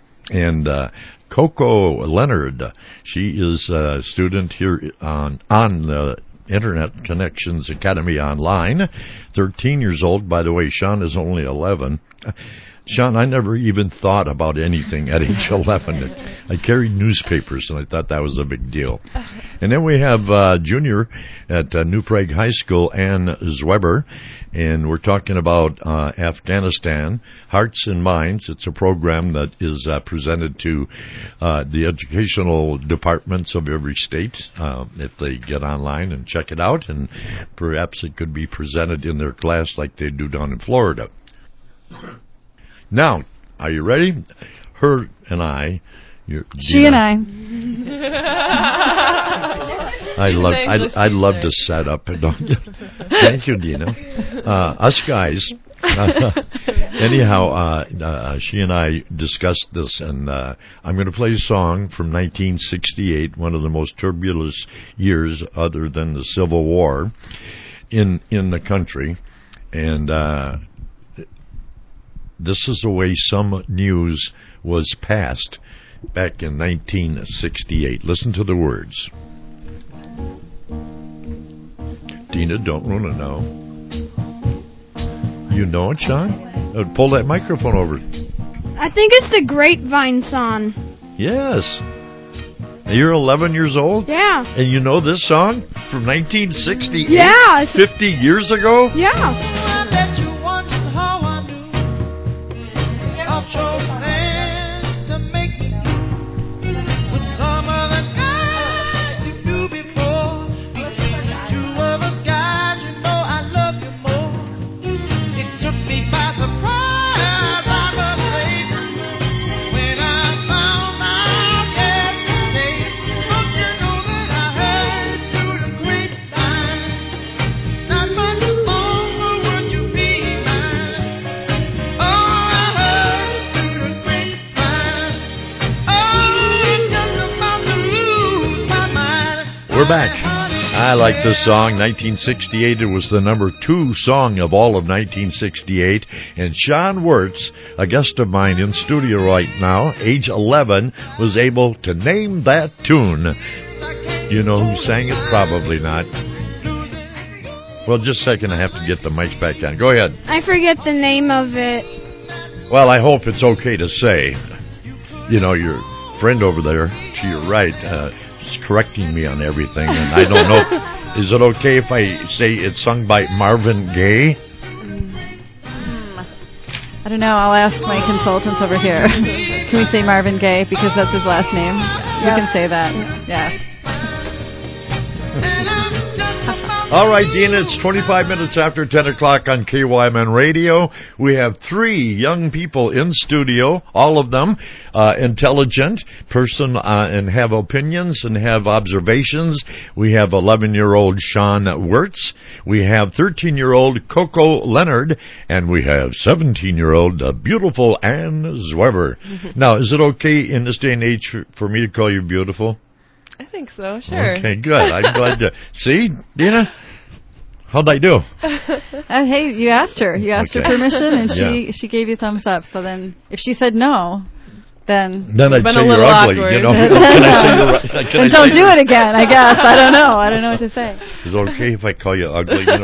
and uh, Coco Leonard. She is a student here on on the Internet Connections Academy Online, thirteen years old. By the way, Sean is only eleven. Sean, I never even thought about anything at age eleven. I carried newspapers, and I thought that was a big deal. And then we have uh, junior at uh, New Prague High School, Ann Zweber, and we're talking about uh, Afghanistan, Hearts and Minds. It's a program that is uh, presented to uh, the educational departments of every state uh, if they get online and check it out, and perhaps it could be presented in their class like they do down in Florida. Now, are you ready? Her and I, you're, She Dina, and I. I love. I I love to set up. Don't you? Thank you, Dina. Uh, us guys. Uh, anyhow, uh, uh, she and I discussed this, and uh, I'm going to play a song from nineteen sixty-eight, one of the most turbulent years, other than the Civil War, in in the country, and. Uh, This is the way some news was passed back in nineteen sixty-eight. Listen to the words. Dina, don't want to know. You know it, Sean? Uh, pull that microphone over. I think it's the Grapevine song. Yes. You're eleven years old? Yeah. And you know this song from nineteen sixty-eight? Yeah. fifty years ago? Yeah. We're back. I like this song. nineteen sixty-eight, it was the number two song of all of nineteen sixty-eight. And Sean Wirtz, a guest of mine in studio right now, age eleven, was able to name that tune. You know who sang it? Probably not. Well, just a second, I have to get the mics back on. Go ahead. I forget the name of it. Well, I hope it's okay to say. You know, your friend over there, to your right, uh, is correcting me on everything, and I don't know. Is it okay if I say it's sung by Marvin Gaye? I don't know. I'll ask my consultants over here. Can we say Marvin Gaye because that's his last name? We can say that. Yeah. All right, Dina, it's twenty-five minutes after ten o'clock on K Y M N Radio. We have three young people in studio, all of them uh, intelligent person uh, and have opinions and have observations. We have eleven-year-old Sean Wirtz. We have thirteen-year-old Coco Leonard. And we have seventeen-year-old uh, beautiful Ann Zweber. Now, is it okay in this day and age for me to call you beautiful? I think so, sure. Okay, good. I'm glad to see, Dina. How'd I do? Uh, hey, you asked her. You asked Okay. her permission, and Yeah. she she gave you thumbs up. So then, if she said no, then Then I'd been say a you're little ugly. awkward. You know, can I say you're ugly? Can I And don't say do you're- it again. I guess I don't know. I don't know what to say. Is it okay if I call you ugly? You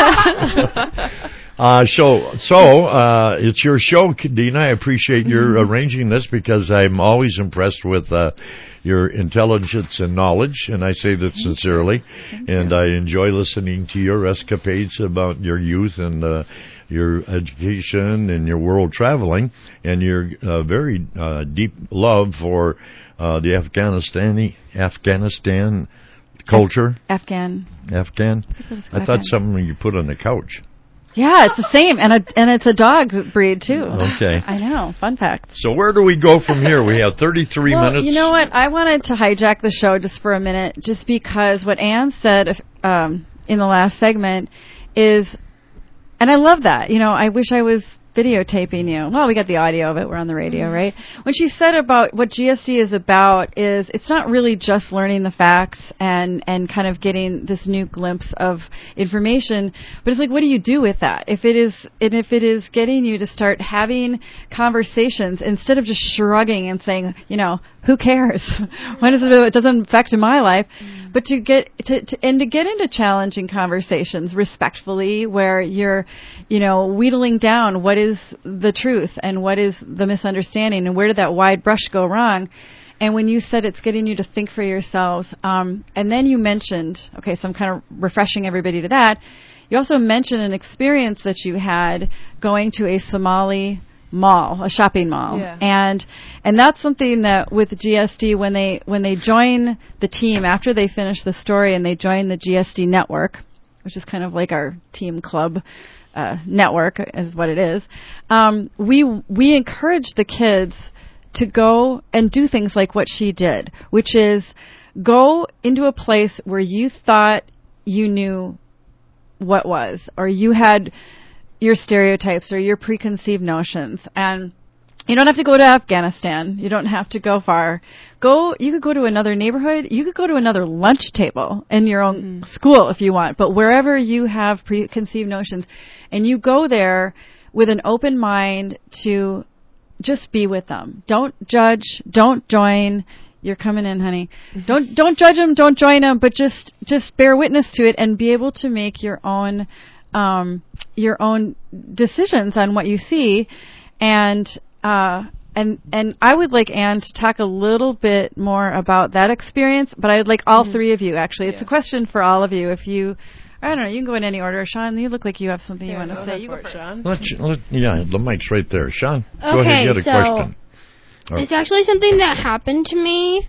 know. Uh, so, so uh, it's your show, Dina. I appreciate your arranging this because I'm always impressed with uh, your intelligence and knowledge, and I say that sincerely. And I enjoy listening to your escapades about your youth and uh, your education and your world traveling, and your uh, very uh, deep love for uh, the Afghanistani Afghanistan culture. Af- Afghan. Afghan. What is I thought Afghan? something you put on the couch. Yeah, it's the same, and a and it's a dog breed too. Okay. I know. Fun fact. So where do we go from here? We have thirty-three Well, minutes. you know what? I wanted to hijack the show just for a minute, just because what Anne said um, in the last segment is, and I love that. You know, I wish I was videotaping you. Well, we got the audio of it. We're on the radio, right? When she said about what G S D is about is it's not really just learning the facts and, and kind of getting this new glimpse of information, but it's like, what do you do with that? If it is, and if it is getting you to start having conversations instead of just shrugging and saying, you know, who cares? When is it, it doesn't affect my life. But to get to, to and to get into challenging conversations respectfully, where you're, you know, wheedling down what is the truth and what is the misunderstanding and where did that wide brush go wrong. And when you said it's getting you to think for yourselves, um, and then you mentioned, okay, so I'm kind of refreshing everybody to that. You also mentioned an experience that you had going to a Somali mall, a shopping mall. Yeah. And and that's something that with G S D, when they when they join the team after they finish the story and they join the G S D network, which is kind of like our team club uh, network is what it is. Um, we we encourage the kids to go and do things like what she did, which is go into a place where you thought you knew what was, or you had your stereotypes or your preconceived notions. And you don't have to go to Afghanistan. You don't have to go far. Go, you could go to another neighborhood. You could go to another lunch table in your own mm-hmm. school if you want. But wherever you have preconceived notions, and you go there with an open mind to just be with them. Don't judge. Don't join. You're coming in, honey. Mm-hmm. Don't don't judge them. Don't join them. But just just bear witness to it and be able to make your own um, your own decisions on what you see. And uh, and and I would like Anne to talk a little bit more about that experience. But I'd like all mm-hmm. three of you actually. It's yeah. a question for all of you. If you I don't know. You can go in any order. Sean, you look like you have something yeah, you want to say. You go first. Sean. Let you, let, yeah, the mic's right there. Sean, okay, go ahead. You had a so question. It's actually something that happened to me.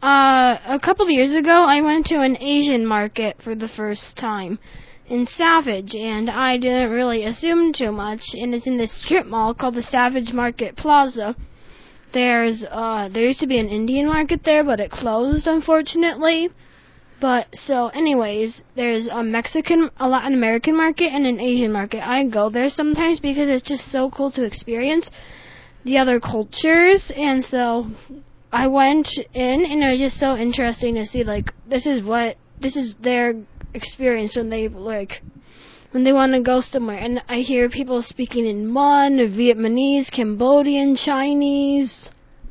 Uh, a couple of years ago, I went to an Asian market for the first time in Savage, and I didn't really assume too much. And it's in this strip mall called the Savage Market Plaza. There's uh, there used to be an Indian market there, but it closed, unfortunately. But, so, anyways, there's a Mexican, a Latin American market, and an Asian market. I go there sometimes because it's just so cool to experience the other cultures, and so I went in, and it was just so interesting to see, like, this is what, this is their experience when they, like, when they want to go somewhere. And I hear people speaking in Mon, Vietnamese, Cambodian, Chinese.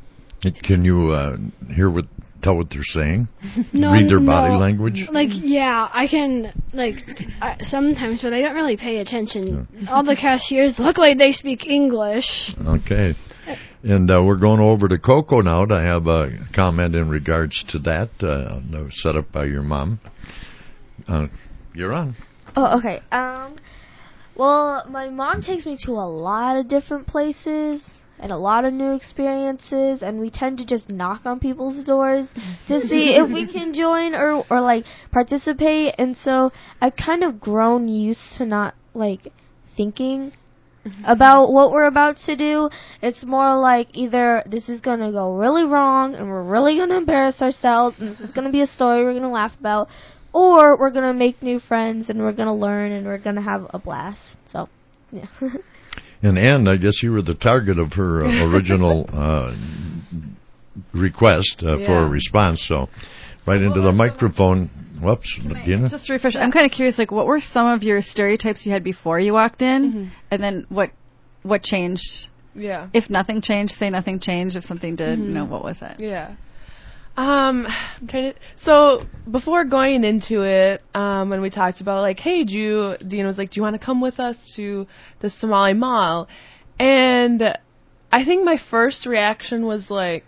Can you uh, hear what... tell what they're saying? No, Read their no. body language? Like, yeah, I can, like, I, sometimes, but I don't really pay attention. Yeah. All the cashiers look like they speak English. Okay. And uh, we're going over to Coco now to have a comment in regards to that, uh, set up by your mom. Uh, you're on. Oh, okay. Um, well, my mom takes me to a lot of different places and a lot of new experiences, and we tend to just knock on people's doors to see if we can join or or like participate. And so I've kind of grown used to not like thinking about what we're about to do. It's more like either this is going to go really wrong and we're really going to embarrass ourselves and this is going to be a story we're going to laugh about, or we're going to make new friends and we're going to learn and we're going to have a blast. So, yeah. And Anne, I guess you were the target of her uh, original uh, request uh, yeah. for a response. So right into the microphone. Whoops, Dina. Just to refresh, I'm kind of curious, like, what were some of your stereotypes you had before you walked in, Mm-hmm. and then what what changed? Yeah. If nothing changed, say nothing changed. If something did, Mhm. you know, what was it? Yeah. Um, I'm trying to. So before going into it, um, when we talked about like, hey, do you, Dean was like, do you want to come with us to the Somali Mall? And I think my first reaction was like,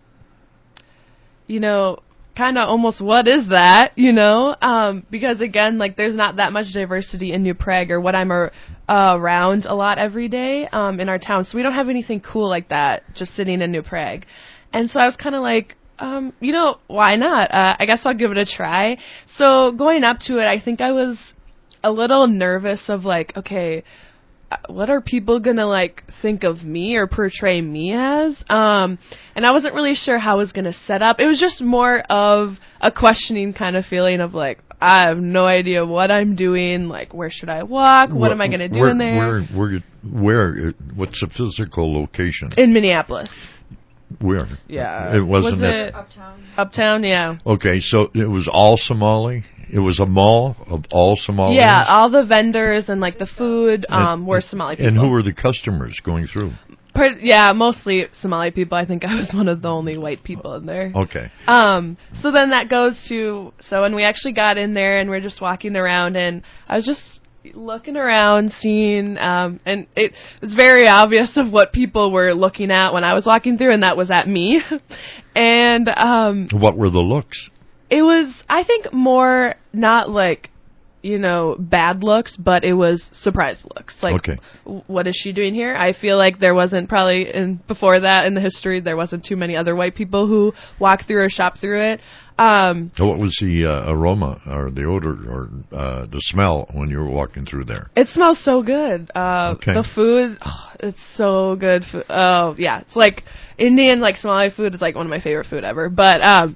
you know, kind of almost, what is that, you know? Um, because again, like, there's not that much diversity in New Prague or what I'm ar- uh, around a lot every day um, in our town. So we don't have anything cool like that just sitting in New Prague. And so I was kind of like, um, you know, why not? Uh, I guess I'll give it a try. So going up to it, I think I was a little nervous of like, okay, what are people gonna like think of me or portray me as? Um, and I wasn't really sure how I was gonna set up. It was just more of a questioning kind of feeling of like, I have no idea what I'm doing. Like, where should I walk? What Where- am I gonna do where, in there? Where, where, where, uh, what's the physical location? In Minneapolis. Where? Yeah. It wasn't Was it. it Uptown? Uptown, yeah. Okay, so it was all Somali? It was a mall of all Somalis? Yeah, all the vendors and like the food um, And- were Somali people. And who were the customers going through? Per- yeah, mostly Somali people. I think I was one of the only white people in there. Okay. Um, so then that goes to, so when we actually got in there and we're just walking around and I was just looking around, seeing, um, and it was very obvious of what people were looking at when I was walking through, and that was at me. and, um, What were the looks? it was, I think, more not like, you know, bad looks, but it was surprise looks. Like, Okay. w- what is she doing here? I feel like there wasn't probably, in before that in the history, there wasn't too many other white people who walked through or shopped through it. Um, What was the uh, aroma or the odor or uh, the smell when you were walking through there? It smells so good. Uh, Okay. The food, oh, it's so good. Fo- Oh, yeah. It's like Indian, like Somali food is like one of my favorite food ever. But, um,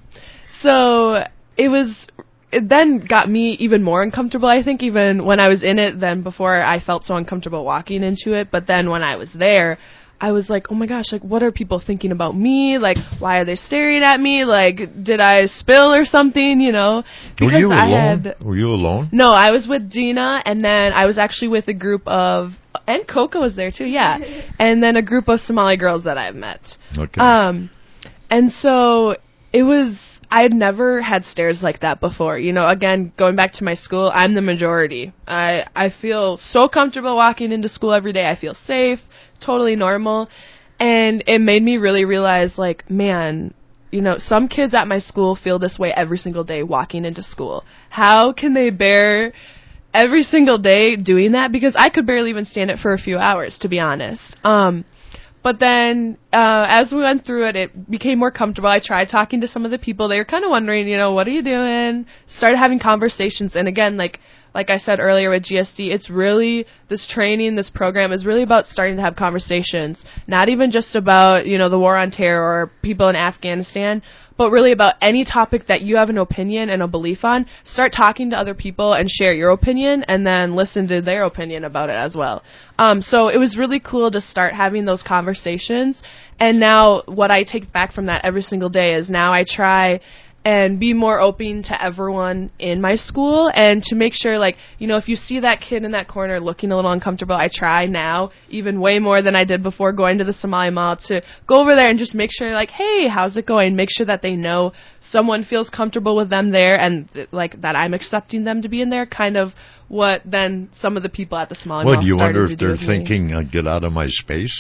so it was, it then got me even more uncomfortable, I think, even when I was in it than before I felt so uncomfortable walking into it. But then when I was there, I was like, oh my gosh, like, what are people thinking about me? Like, why are they staring at me? Like, did I spill or something, you know? Because were you I alone? had... Were you alone? No, I was with Dina, and then I was actually with a group of, and Coco was there too, yeah, and then a group of Somali girls that I've met. Okay. Um, and so it was, I had never had stares like that before. You know, again, going back to my school, I'm the majority. I I feel so comfortable walking into school every day. I feel safe, totally normal, and it made me really realize, like, man, you know, some kids at my school feel this way every single day walking into school. How can they bear every single day doing that? Because I could barely even stand it for a few hours, to be honest. Um, but then, uh, as we went through it, it became more comfortable. I tried talking to some of the people. They were kind of wondering, you know, what are you doing? Started having conversations. And again, like, like I said earlier with G S D, it's really, this training, this program is really about starting to have conversations. Not even just about, you know, the war on terror or people in Afghanistan, but really about any topic that you have an opinion and a belief on. Start talking to other people and share your opinion, and then listen to their opinion about it as well. Um, so it was really cool to start having those conversations. And now what I take back from that every single day is now I try and be more open to everyone in my school, and to make sure, like, you know, if you see that kid in that corner looking a little uncomfortable, I try now, even way more than I did before going to the Somali Mall, to go over there and just make sure, like, hey, how's it going? Make sure that they know someone feels comfortable with them there, and, th- like, that I'm accepting them to be in there, kind of what then some of the people at the Somali What, Mall do you started wonder to if do they're with me. thinking, uh, get out of my space?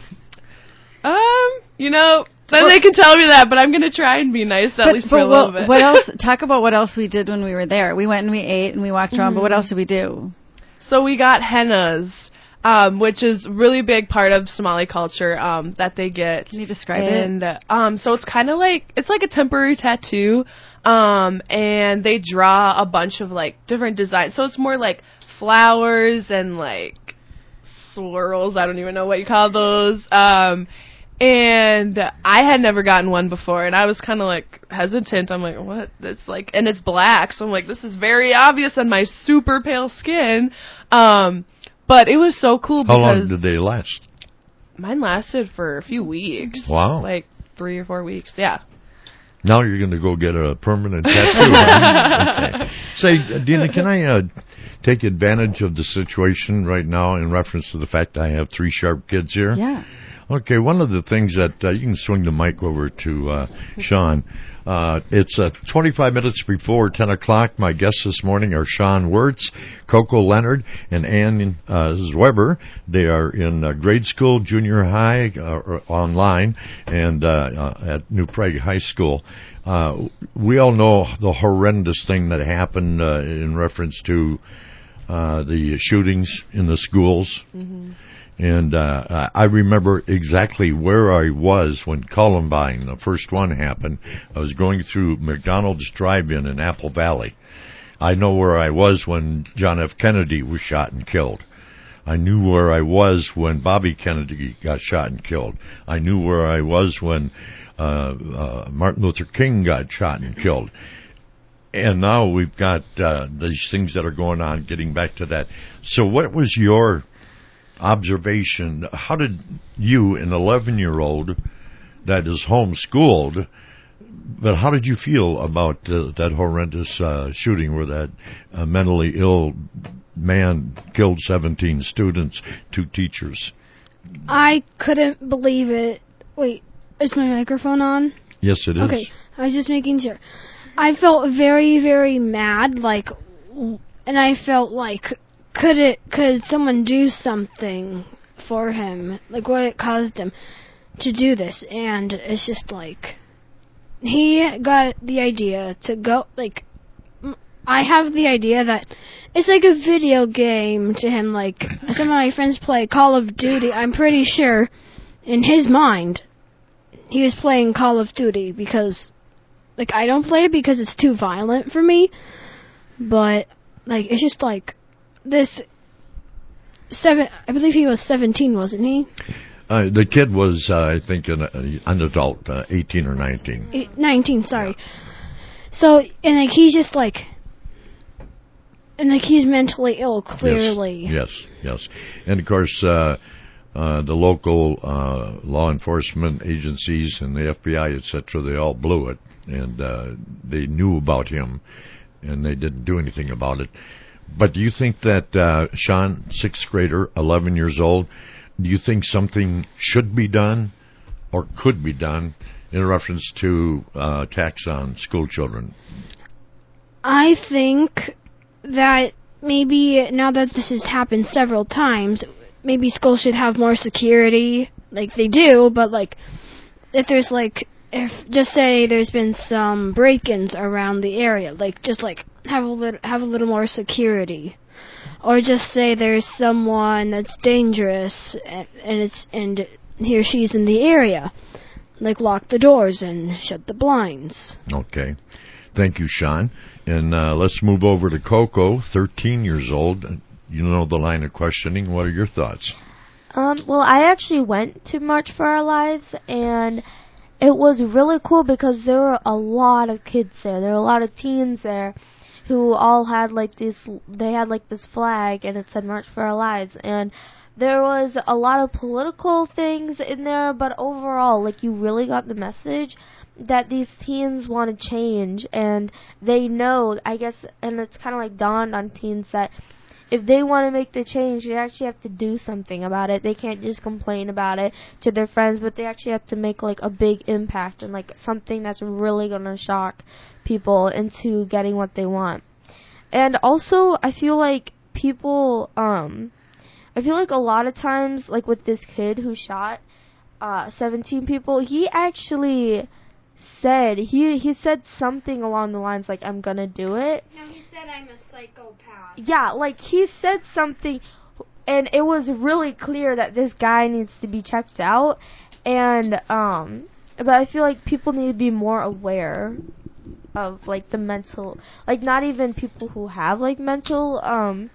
Um, you know, then they can tell me that, but I'm going to try and be nice at But, least for but a little what, bit. what else? Talk about what else we did when we were there. We went and we ate and we walked around, but what Mhm. else did we do? So we got hennas, um, which is really big part of Somali culture um, that they get. Can you describe and, it? uh, um, so it's kind of like, it's like a temporary tattoo, um, and they draw a bunch of like different designs. So it's more like flowers and like swirls. I don't even know what you call those. Um, and I had never gotten one before, and I was kind of like hesitant. I'm like, what? It's like, and it's black, so I'm like, this is very obvious on my super pale skin. Um, but it was so cool How long because did they last? mine lasted for a few weeks. Wow. Like three or four weeks. Yeah. Now you're going to go get a permanent tattoo. Okay. Say, Dina, can I uh, take advantage of the situation right now in reference to the fact I have three sharp kids here? Yeah. Okay, one of the things that, uh, you can swing the mic over to uh, Sean. Uh, it's uh, twenty-five minutes before ten o'clock. My guests this morning are Sean Wirtz, Coco Leonard, and Ann uh, Zweber. They are in uh, grade school, junior high, uh, online, and uh, uh, at New Prague High School. Uh, we all know the horrendous thing that happened uh, in reference to uh, the shootings in the schools. Mm-hmm. And uh, I remember exactly where I was when Columbine, the first one, happened. I was going through McDonald's drive-in in Apple Valley. I know where I was when John F. Kennedy was shot and killed. I knew where I was when Bobby Kennedy got shot and killed. I knew where I was when uh, uh, Martin Luther King got shot and killed. And now we've got uh, these things that are going on, getting back to that. So what was your observation? How did you, an eleven-year-old that is homeschooled, but how did you feel about uh, that horrendous uh, shooting where that uh, mentally ill man killed seventeen students, two teachers? I couldn't believe it. Wait, is my microphone on? Yes, it is. Okay, I was just making sure. I felt very, very mad, like, and I felt like, could it, could someone do something for him? Like, what caused him to do this? And it's just like, he got the idea to go, like, I have the idea that it's like a video game to him. Like, some of my friends play Call of Duty. I'm pretty sure, in his mind, he was playing Call of Duty because, like, I don't play it because it's too violent for me. But, like, it's just like, this seven, I believe he was seventeen, wasn't he? Uh, the kid was, uh, I think, an, an adult, uh, eighteen or nineteen. Eight, nineteen, sorry. So, and like, he's just like, and like, he's mentally ill, clearly. Yes, yes. yes. And of course, uh, uh, the local uh, law enforcement agencies and the F B I, et cetera, they all blew it. And uh, they knew about him, and they didn't do anything about it. But do you think that, uh, Sean, sixth grader, eleven years old, do you think something should be done or could be done in reference to uh, attacks on school children? I think that maybe now that this has happened several times, maybe schools should have more security, like they do, but like if there's like, if just say there's been some break-ins around the area, like just like have a little have a little more security, or just say there's someone that's dangerous and, and it's and he or she's in the area, like lock the doors and shut the blinds. Okay, thank you, Sean. And uh, let's move over to Coco, thirteen years old. You know the line of questioning. What are your thoughts? Um, well, I actually went to March for Our Lives, and it was really cool because there were a lot of kids there. There were a lot of teens there who all had like this, they had like this flag and it said March for Our Lives. And there was a lot of political things in there, but overall, like, you really got the message that these teens want to change, and they know, I guess, and it's kind of like dawned on teens that if they want to make the change, they actually have to do something about it. They can't just complain about it to their friends, but they actually have to make like a big impact and like something that's really going to shock people into getting what they want. And also, I feel like people, um, I feel like a lot of times, like with this kid who shot uh, seventeen people, he actually said, he he said something along the lines like, I'm gonna do it. No, he said I'm a psychopath. Yeah, like he said something, and it was really clear that this guy needs to be checked out. And um, but I feel like people need to be more aware of like the mental, like not even people who have like mental um,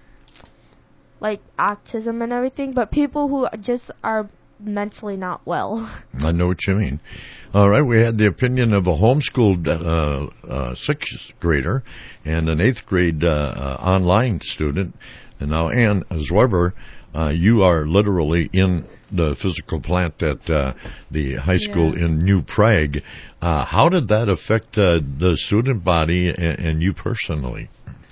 like autism and everything, but people who just are mentally not well. I know what you mean. All right, we had the opinion of a homeschooled uh, uh, sixth grader and an eighth grade uh, uh, online student. And now Ann Zweber, Uh, you are literally in the physical plant at uh, the high school Yeah. in New Prague. Uh, how did that affect uh, the student body and, and you personally?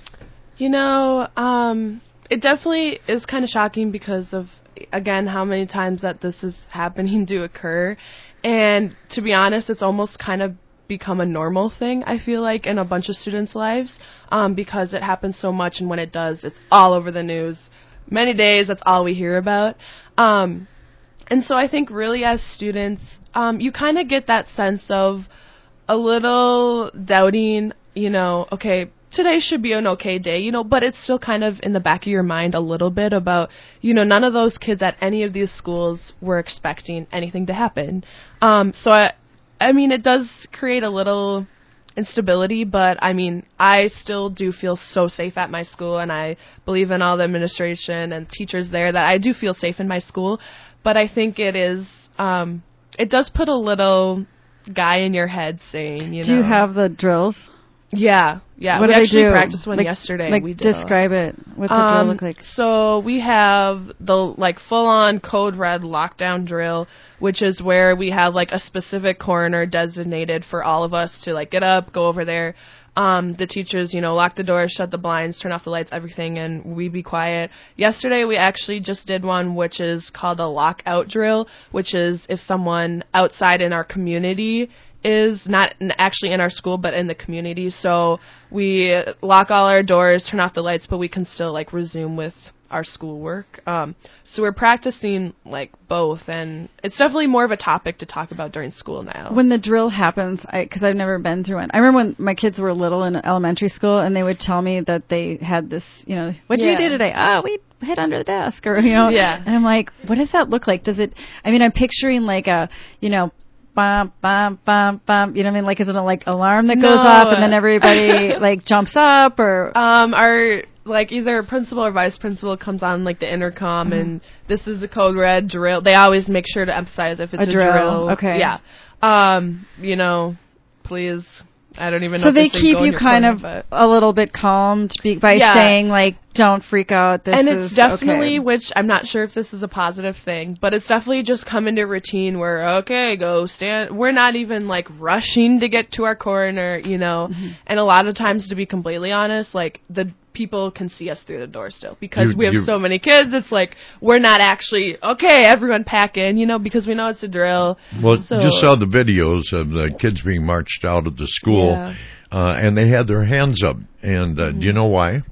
You know, um, it definitely is kind of shocking because of, again, how many times that this is happening to occur. And to be honest, it's almost kind of become a normal thing, I feel like, in a bunch of students' lives, um, because it happens so much, and when it does, it's all over the news. Many days, that's all we hear about. Um, and so I think really as students, um, you kind of get that sense of a little doubting, you know, okay, today should be an okay day, you know, but it's still kind of in the back of your mind a little bit about, you know, none of those kids at any of these schools were expecting anything to happen. Um, so I, I mean, it does create a little instability, but I mean, I still do feel so safe at my school, and I believe in all the administration and teachers there that I do feel safe in my school. But I think it is, um, it does put a little guy in your head saying, you Do know. you have the drills? Yeah, yeah. What we do they actually do? practiced one Like- yesterday. like, we did. describe it. What's a drill um, look like? So we have the like full-on code red lockdown drill, which is where we have like a specific corner designated for all of us to like get up, go over there. Um, the teachers, you know, lock the doors, shut the blinds, turn off the lights, everything, and we be quiet. Yesterday we actually just did one which is called a lockout drill, which is if someone outside in our community is not n- actually in our school but in the community, so we lock all our doors, turn off the lights, but we can still like resume with our schoolwork. Um, so we're practicing like both, and it's definitely more of a topic to talk about during school now. When the drill happens, because I've never been through one. I remember when my kids were little in elementary school, and they would tell me that they had this, you know, what did Yeah. you do today? Oh, we hid under the desk, or, you know. Yeah. And I'm like, what does that look like? Does it, I mean, I'm picturing like a, you know, bum, bum, bum, bum, you know what I mean? Like, is it a, like, alarm that goes No. off, and then everybody, like, jumps up, or? Um, our, like, either principal or vice principal comes on, like, the intercom, Mhm. and this is a code red drill. They always make sure to emphasize if it's A a, drill, okay. Yeah. Um, you know, please, I don't even know So if they say keep go in you your kind corner, of but- a little bit calmed be- by Yeah. saying, like, don't freak out. This and is it's definitely, okay. which I'm not sure if this is a positive thing, but it's definitely just come into routine where, okay, go stand. We're not even like rushing to get to our corner, you know. Mm-hmm. And a lot of times, to be completely honest, like the people can see us through the door still because You- we have you- so many kids. It's like we're not actually okay. Everyone pack in, you know, because we know it's a drill. Well, so, you saw the videos of the kids being marched out of the school, Yeah. uh, and they had their hands up. And uh, do you know why?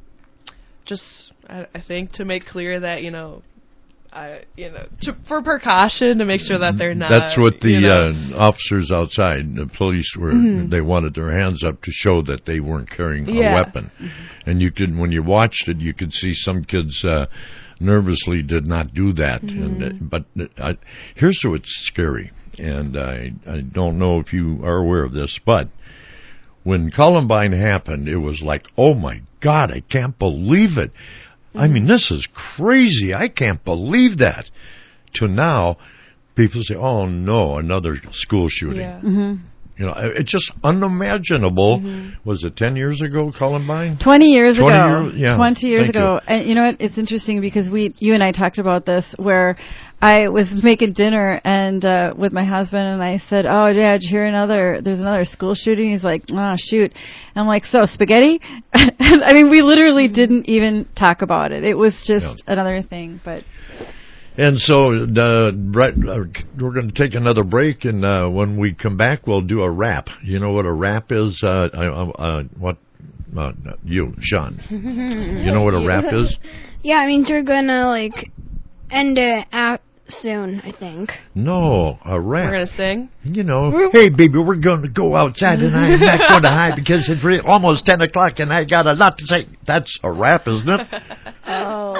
just I, I think to make clear that you know, I you know to, for precaution to make sure that they're not. That's what the you know, uh, officers outside, the police were. Mhm. They wanted their hands up to show that they weren't carrying Yeah. a weapon. And you could, when you watched it, you could see some kids uh, nervously did not do that. Mhm. And uh, but uh, I, here's what's scary, and I I don't know if you are aware of this, but when Columbine happened, it was like, oh my God, I can't believe it. I mean, this is crazy. I can't believe that. To now, people say, oh no, another school shooting. Yeah. Mm-hmm. You know, it's just unimaginable. Mhm. Was it ten years ago, Columbine? Twenty years twenty ago. Years, yeah, Twenty years thank ago. you. And you know what? It's interesting because we, you and I talked about this where I was making dinner and uh with my husband, and I said, "Oh, Dad, did you hear another? There's another school shooting." He's like, "Oh, shoot!" And I'm like, "So spaghetti?" And I mean, we literally didn't even talk about it. It was just another thing, but. And so, uh, right, uh, we're going to take another break, and uh, when we come back, we'll do a rap. You know what a rap is? Uh, uh, uh, what? Uh, you, Sean. You know what a rap is? Yeah, I mean, you're gonna, like, end it out soon, I think. No, a rap. We're gonna sing. You know, hey baby, we're going to go outside and I'm not going to hide because it's re- almost ten o'clock and I got a lot to say. That's a rap, isn't it? Oh.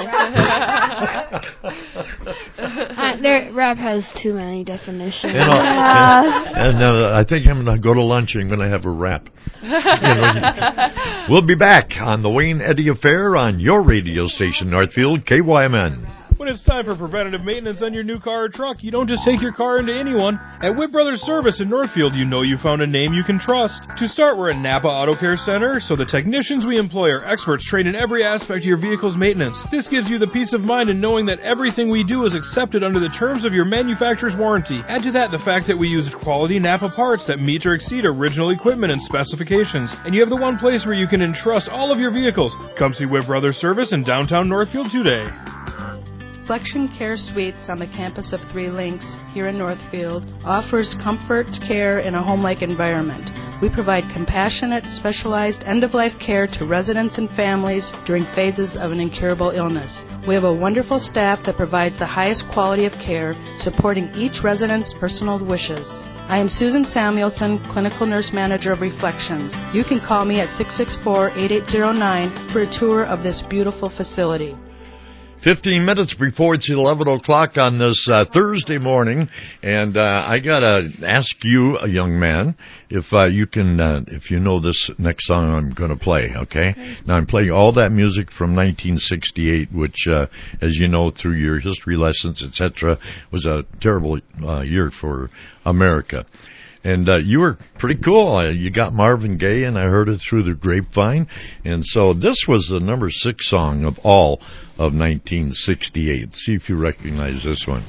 uh, their rap has too many definitions. You know, and uh, I think I'm going to go to lunch and I'm going to have a rap. You know, we'll be back on the Wayne Eddy Affair on your radio station, Northfield, K Y M N. When it's time for preventative maintenance on your new car or truck, you don't just take your car into anyone. At Whit Brothers Service in Northfield, you know you found a name you can trust. To start, we're at Napa Auto Care Center, so the technicians we employ are experts trained in every aspect of your vehicle's maintenance. This gives you the peace of mind in knowing that everything we do is accepted under the terms of your manufacturer's warranty. Add to that the fact that we used quality Napa parts that meet or exceed original equipment and specifications. And you have the one place where you can entrust all of your vehicles. Come see Whit Brothers Service in downtown Northfield today. Flexion Care Suites on the campus of Three Links here in Northfield offers comfort care in a home-like environment. We provide compassionate, specialized end-of-life care to residents and families during phases of an incurable illness. We have a wonderful staff that provides the highest quality of care, supporting each resident's personal wishes. I am Susan Samuelson, Clinical Nurse Manager of Reflections. You can call me at six six four, eight eight zero nine for a tour of this beautiful facility. Fifteen minutes before it's eleven o'clock on this uh, Thursday morning, and uh, I gotta ask you, a young man, if uh, you can, uh, if you know this next song I'm going to play. Okay? okay. Now I'm playing all that music from nineteen sixty-eight, which, uh, as you know through your history lessons, et cetera, was a terrible uh, year for America. And uh, you were pretty cool. Uh, you got Marvin Gaye, and I heard it through the grapevine. And so this was the number six song of all of nineteen sixty-eight. See if you recognize this one.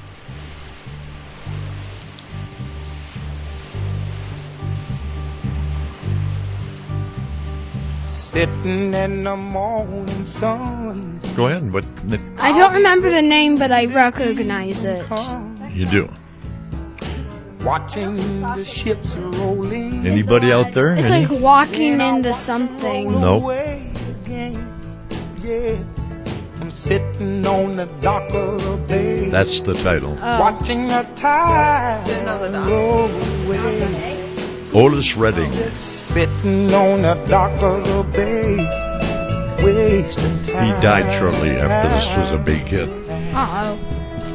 Sitting in the morning sun. Go ahead. What? I don't remember the name, but I recognize it. You do. Watching the ships rolling. Anybody out there? It's Any? like walking into something. Nope. Yeah. I'm sitting on the dock of the bay. That's the title. Oh. Watching the tide roll away. Otis Redding. Sitting on the dock of the bay. Wasting time. He died shortly after this was a big hit. Uh-oh.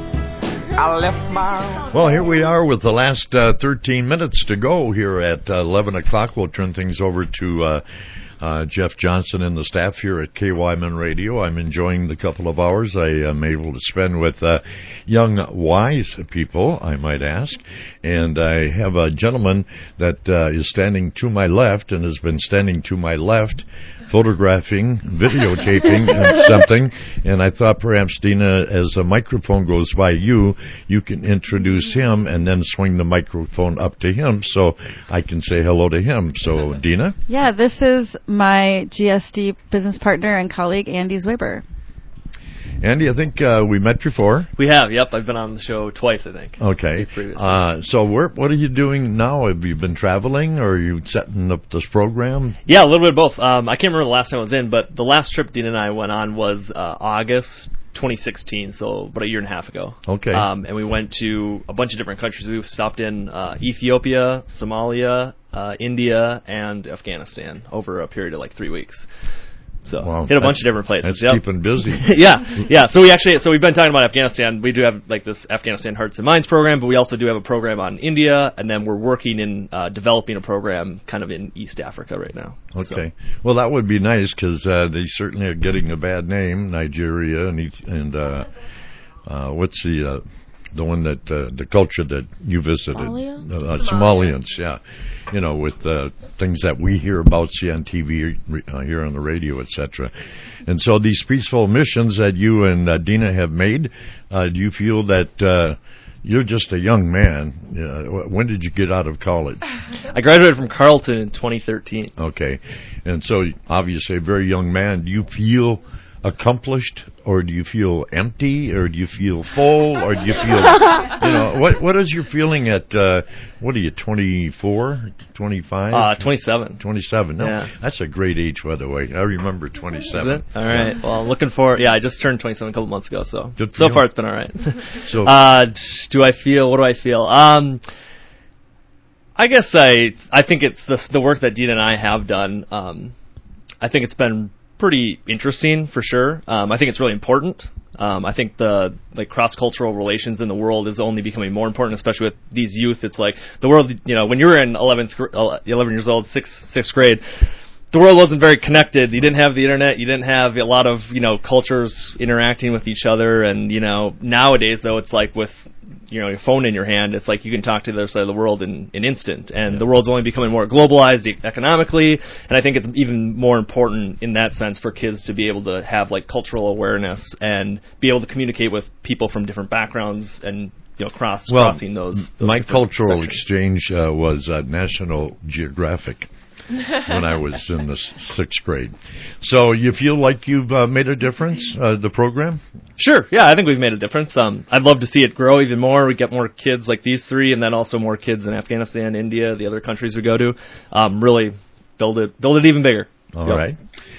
I left my... Well, here we are with the last uh, thirteen minutes to go here at uh, eleven o'clock. We'll turn things over to uh, uh, Jeff Johnson and the staff here at K Y M N Radio. I'm enjoying the couple of hours I am able to spend with uh, young, wise people, I might ask. And I have a gentleman that uh, is standing to my left and has been standing to my left photographing, videotaping and something, and I thought perhaps, Dina, as a microphone goes by you, you can introduce him and then swing the microphone up to him so I can say hello to him. So, Dina? Yeah, this is my G S D business partner and colleague, Andy Zweber. Andy, I think uh, we met before. We have, yep. I've been on the show twice, I think. Okay. Uh, so where, what are you doing now? Have you been traveling, or are you setting up this program? Yeah, a little bit of both. Um, I can't remember the last time I was in, but the last trip Dean and I went on was uh, August twenty sixteen, so about a year and a half ago. Okay. Um, and we went to a bunch of different countries. We stopped in uh, Ethiopia, Somalia, uh, India, and Afghanistan over a period of like three weeks. So wow, hit a bunch of different places. That's yep. keeping busy. yeah, yeah. So we actually, so we've been talking about Afghanistan. We do have like this Afghanistan Hearts and Minds program, but we also do have a program on India, and then we're working in uh, developing a program kind of in East Africa right now. Okay. So. Well, that would be nice because uh, they certainly are getting a bad name, Nigeria and and uh, uh, what's the uh, the one that uh, the culture that you visited, Somalia? Uh, Somalians, yeah. You know, with uh, things that we hear about, see on T V, uh, hear on the radio, et cetera. And so these peaceful missions that you and uh, Dina have made, uh, do you feel that uh, you're just a young man? Uh, when did you get out of college? I graduated from Carleton in twenty thirteen. Okay. And so, obviously, a very young man. Do you feel accomplished, or do you feel empty, or do you feel full, or do you feel, you know, what what is your feeling at, uh, what are you, twenty-four, twenty-five? Uh, twenty-seven. twenty-seven. No, yeah. That's a great age, by the way. I remember twenty-seven. Is it? All right. Yeah. Well, looking for, yeah, I just turned twenty-seven a couple months ago, so Good for so you. far it's been all right. So, uh, do I feel, what do I feel? Um, I guess I, I think it's the, the work that Dean and I have done, um, I think it's been pretty interesting for sure. Um, I think it's really important. Um, I think the like cross-cultural relations in the world is only becoming more important, especially with these youth. It's like the world, you know, when you were in eleventh, eleven years old, sixth, sixth grade, the world wasn't very connected. You didn't have the internet. You didn't have a lot of, you know, cultures interacting with each other. And, you know, nowadays, though, it's like with, you know, your phone in your hand, it's like you can talk to the other side of the world in an instant. And yeah. the world's only becoming more globalized economically. And I think it's even more important in that sense for kids to be able to have, like, cultural awareness and be able to communicate with people from different backgrounds and, you know, cross well, crossing those, those my cultural sections. exchange uh, was uh, National Geographic. When I was in the sixth grade. So you feel like you've uh, made a difference, uh, the program? Sure, yeah, I think we've made a difference. Um, I'd love to see it grow even more. We get more kids like these three, and then also more kids in Afghanistan, India, the other countries we go to. Um, really build it, build it even bigger. All yep. right.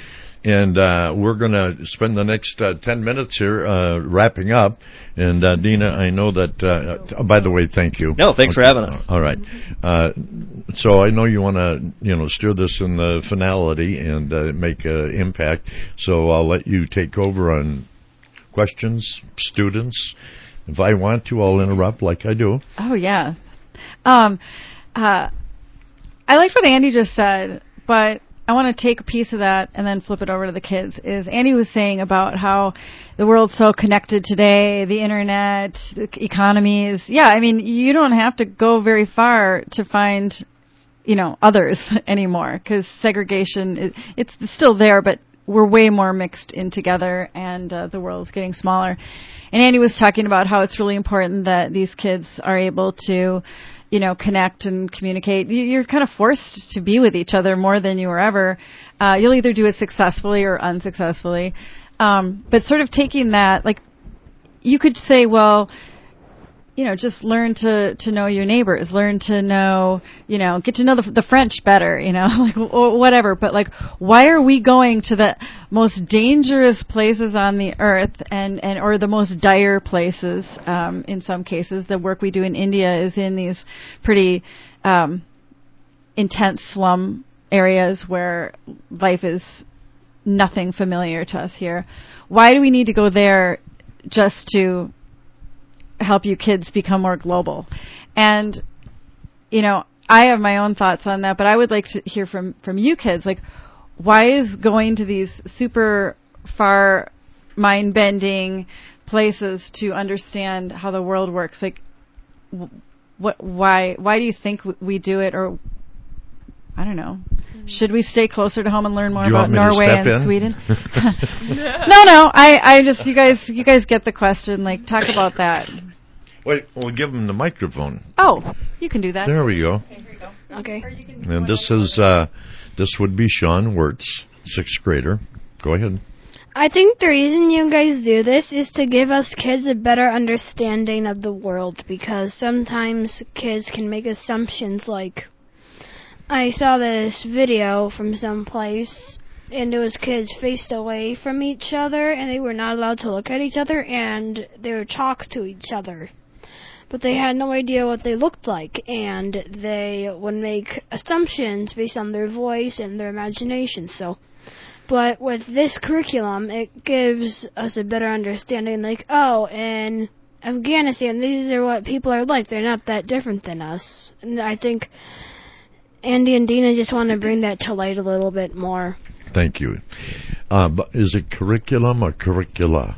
And uh, we're going to spend the next uh, ten minutes here uh, wrapping up. And, uh, Dina, I know that, uh, oh, by the way, thank you. No, thanks okay. for having us. All right. Uh, so I know you want to, you know, steer this in the finality and uh, make an impact. So I'll let you take over on questions, students. If I want to, I'll interrupt like I do. Oh, yeah. Um, uh, I liked what Andy just said, but I want to take a piece of that and then flip it over to the kids. Is Andy was saying about how the world's so connected today, the internet, the economies. Yeah, I mean, you don't have to go very far to find, you know, others anymore, because segregation, is, it's still there, but we're way more mixed in together, and uh, the world's getting smaller. And Andy was talking about how it's really important that these kids are able to, you know, connect and communicate. You're kind of forced to be with each other more than you were ever. Uh, you'll either do it successfully or unsuccessfully. Um, but sort of taking that, like, you could say, well, you know, just learn to, to know your neighbors, learn to know, you know, get to know the, the French better, you know, like, or whatever. But, like, why are we going to the most dangerous places on the earth and, and or the most dire places, um, in some cases? The work we do in India is in these pretty um, intense slum areas where life is nothing familiar to us here. Why do we need to go there just to help you kids become more global? And, you know, I have my own thoughts on that, but I would like to hear from, from you kids. Like, why is going to these super far mind-bending places to understand how the world works, like, what, why, why do you think we do it? Or, I don't know. Should we stay closer to home and learn more about Norway and in? Sweden? no, no. I, I just, you guys, you guys get the question. Like, talk about that. Wait, we'll give them the microphone. Oh, you can do that. There we go. Okay, here you go. Okay. And this is, uh, this would be Sean Wirtz, sixth grader. Go ahead. I think the reason you guys do this is to give us kids a better understanding of the world, because sometimes kids can make assumptions. Like, I saw this video from some place, and it was kids faced away from each other, and they were not allowed to look at each other, and they would talk to each other. But they had no idea what they looked like, and they would make assumptions based on their voice and their imagination. So, but with this curriculum, it gives us a better understanding, like, oh, in Afghanistan, these are what people are like. They're not that different than us. And I think Andy and Dina just want to bring that to light a little bit more. Thank you. Uh, but is it curriculum or curricula?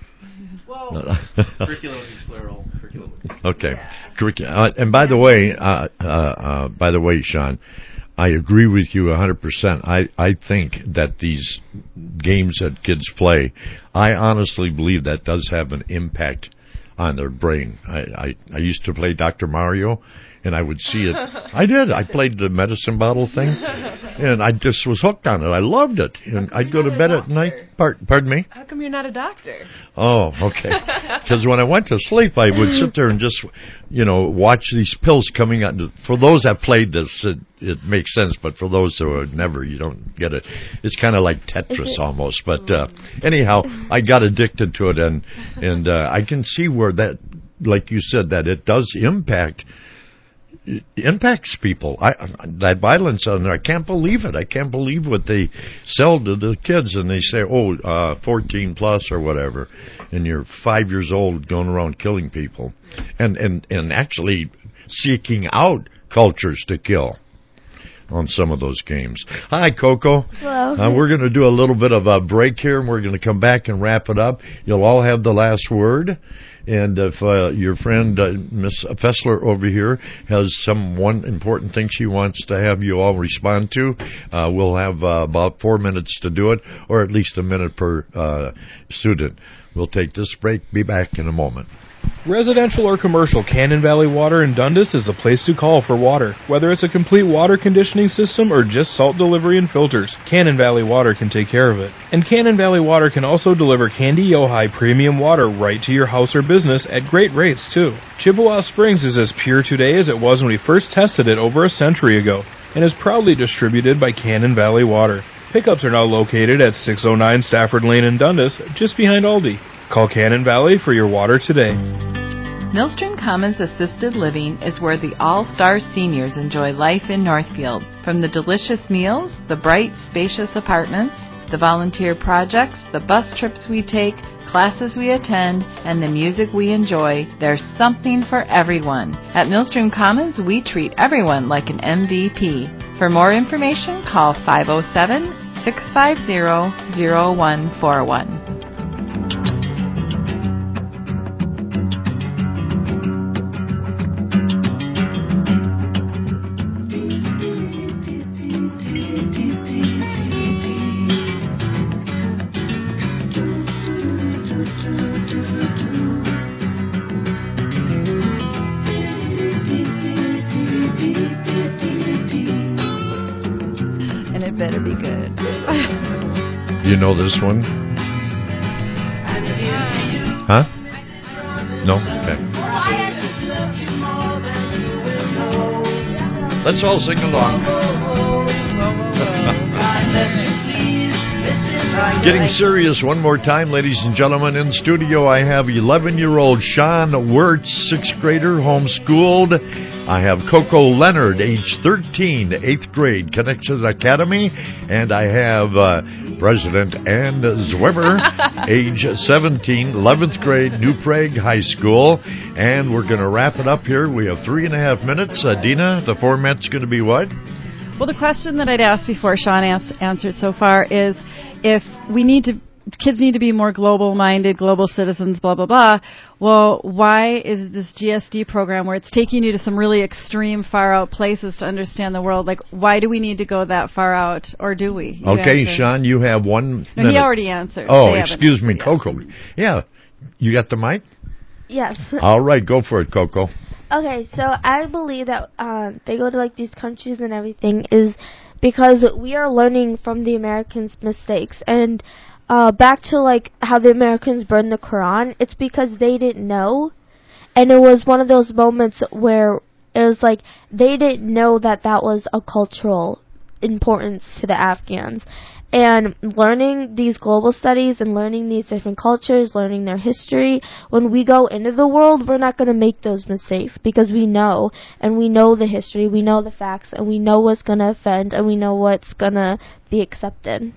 Whoa. Curriculum is plural. Curriculum. Okay. Yeah. Curriculum. Uh, and by the way, uh, uh, uh, by the way, Sean, I agree with you one hundred percent. I, I think that these games that kids play, I honestly believe that does have an impact on their brain. I, I, I used to play Doctor Mario, and I would see it. I did. I played the medicine bottle thing, and I just was hooked on it. I loved it. And I'd go to bed at night. Part, pardon me? How come you're not a doctor? Oh, okay. Because when I went to sleep, I would sit there and just, you know, watch these pills coming out. For those that played this, it, it makes sense, but for those who have never, you don't get it. It's kind of like Tetris almost. But uh, anyhow, I got addicted to it, and, and uh, I can see where that, like you said, that it does impact It impacts people. I, that violence on there, I can't believe it. I can't believe what they sell to the kids, and they say, oh, uh, fourteen plus or whatever, and you're five years old going around killing people, and, and, and actually seeking out cultures to kill. on some of those games. Hi, Coco. Hello. Uh, we're going to do a little bit of a break here, and we're going to come back and wrap it up. You'll all have the last word. And if uh, your friend, uh, Miss Fessler over here, has some one important thing she wants to have you all respond to, uh, we'll have uh, about four minutes to do it, or at least a minute per uh, student. We'll take this break. Be back in a moment. Residential or commercial, Cannon Valley Water in Dundas is the place to call for water. Whether it's a complete water conditioning system or just salt delivery and filters, Cannon Valley Water can take care of it. And Cannon Valley Water can also deliver Candy Ojai premium water right to your house or business at great rates, too. Chippewa Springs is as pure today as it was when we first tested it over a century ago, and is proudly distributed by Cannon Valley Water. Pickups are now located at six oh nine Stafford Lane in Dundas, just behind Aldi. Call Cannon Valley for your water today. Millstream Commons Assisted Living is where the all-star seniors enjoy life in Northfield. From the delicious meals, the bright, spacious apartments, the volunteer projects, the bus trips we take, classes we attend, and the music we enjoy, there's something for everyone. At Millstream Commons, we treat everyone like an M V P. For more information, call five oh seven, six five zero, zero one four one. You know this one? Huh? No? Okay. Let's all sing along. Getting serious one more time, ladies and gentlemen. In studio, I have eleven-year-old Sean Wirtz, sixth grader, homeschooled. I have Coco Leonard, age thirteen, eighth grade, Connection Academy. And I have uh, President Ann Zweber, age seventeen, eleventh grade, New Prague High School. And we're going to wrap it up here. We have three and a half minutes. Uh, Dina, the format's going to be what? Well, the question that I'd asked before Sean asked, answered so far is if we need to, kids need to be more global-minded, global citizens, blah, blah, blah. Well, why is this G S D program where it's taking you to some really extreme, far-out places to understand the world? Like, why do we need to go that far out, or do we? You okay, answer. Sean, you have one No, minute. he already answered. Oh, They excuse me, answered, Coco. Yeah, you got the mic? Yes. All right, go for it, Coco. Okay, so I believe that um, they go to like these countries and everything is because we are learning from the Americans' mistakes. And uh, back to like how the Americans burned the Quran, it's because they didn't know. And it was one of those moments where it was like they didn't know that that was a cultural importance to the Afghans. And learning these global studies and learning these different cultures, learning their history, when we go into the world, we're not going to make those mistakes because we know, and we know the history, we know the facts, and we know what's going to offend, and we know what's going to be accepted.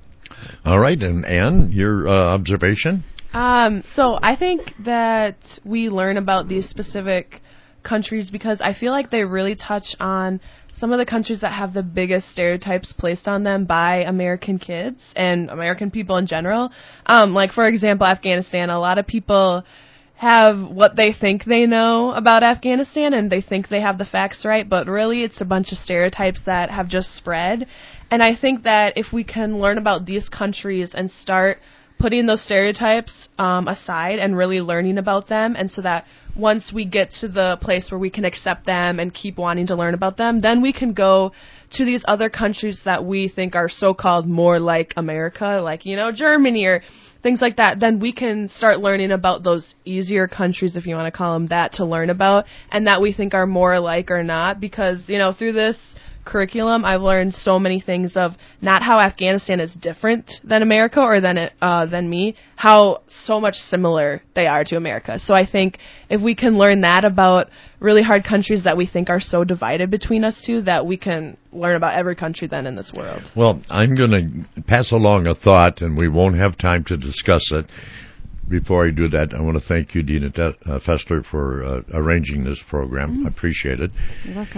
All right, and Anne, your uh, observation? Um, so I think that we learn about these specific countries because I feel like they really touch on some of the countries that have the biggest stereotypes placed on them by American kids and American people in general. Um, like, for example, Afghanistan. A lot of people have what they think they know about Afghanistan and they think they have the facts right, but really it's a bunch of stereotypes that have just spread. And I think that if we can learn about these countries and start putting those stereotypes um, aside and really learning about them, and so that once we get to the place where we can accept them and keep wanting to learn about them, then we can go to these other countries that we think are so-called more like America, like, you know, Germany or things like that. Then we can start learning about those easier countries, if you want to call them that, to learn about, and that we think are more alike or not, because, you know, through this curriculum, I've learned so many things of not how Afghanistan is different than America or than it, uh, than me, how so much similar they are to America. So I think if we can learn that about really hard countries that we think are so divided between us two, that we can learn about every country then in this world. Well, I'm going to pass along a thought, and we won't have time to discuss it. Before I do that, I want to thank you, Dina uh, Fessler, for uh, arranging this program. Mm. I appreciate it. You're welcome.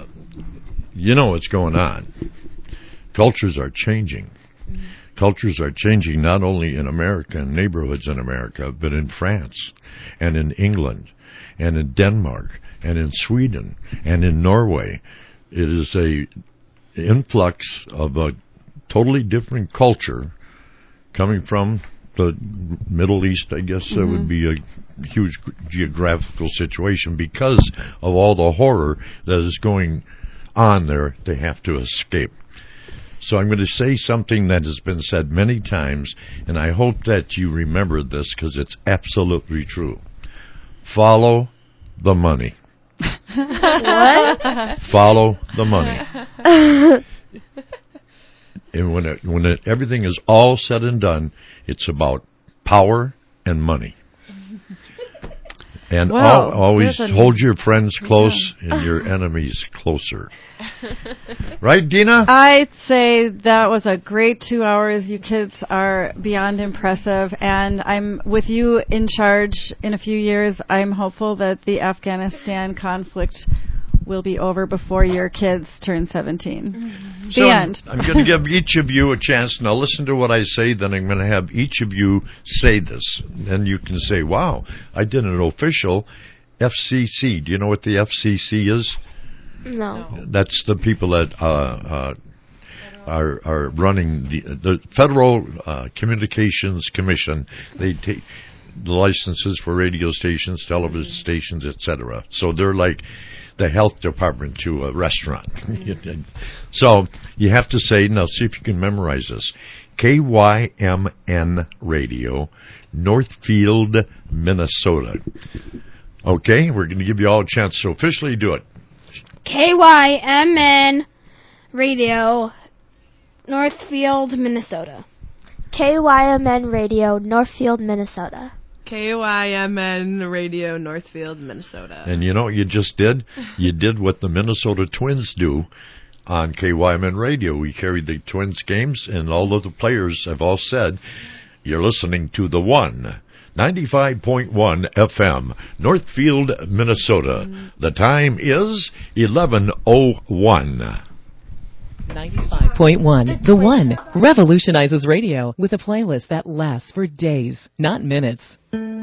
you know what's going on. Cultures are changing. Mm-hmm. Cultures are changing not only in America and neighborhoods in America, but in France and in England and in Denmark and in Sweden and in Norway. It is a influx of a totally different culture coming from the Middle East. I guess mm-hmm. that would be a huge geographical situation because of all the horror that is going on there. They have to escape. So I'm going to say something that has been said many times, and I hope that you remember this because it's absolutely true. Follow the money. What? Follow the money. And when it, when it, everything is all said and done, it's about power and money. And well, al- always hold your friends close yeah. and your enemies closer. Right, Dina? I'd say that was a great two hours. You kids are beyond impressive. And I'm with you in charge in a few years. I'm hopeful that the Afghanistan conflict will be over before your kids turn seventeen. Mm-hmm. The so end. I'm, I'm going to give each of you a chance. Now listen to what I say, then I'm going to have each of you say this. And you can say, wow, I did an official F C C. Do you know what the F C C is? No. That's the people that uh, uh, are are running the the Federal uh, Communications Commission. They take the licenses for radio stations, television stations, et cetera. So they're like the health department to a restaurant. So you have to say, now see if you can memorize this. K Y M N Radio, Northfield, Minnesota. Okay, we're going to give you all a chance to officially do it. K Y M N Radio, Northfield, Minnesota. K Y M N Radio, Northfield, Minnesota. K Y M N Radio, Northfield, Minnesota. And you know what you just did? You did what the Minnesota Twins do on K Y M N Radio. We carried the Twins games, and all of the players have all said, you're listening to the one. ninety-five point one F M, Northfield, Minnesota. Mm-hmm. The time is eleven oh one. ninety-five point one, The One, revolutionizes radio with a playlist that lasts for days, not minutes.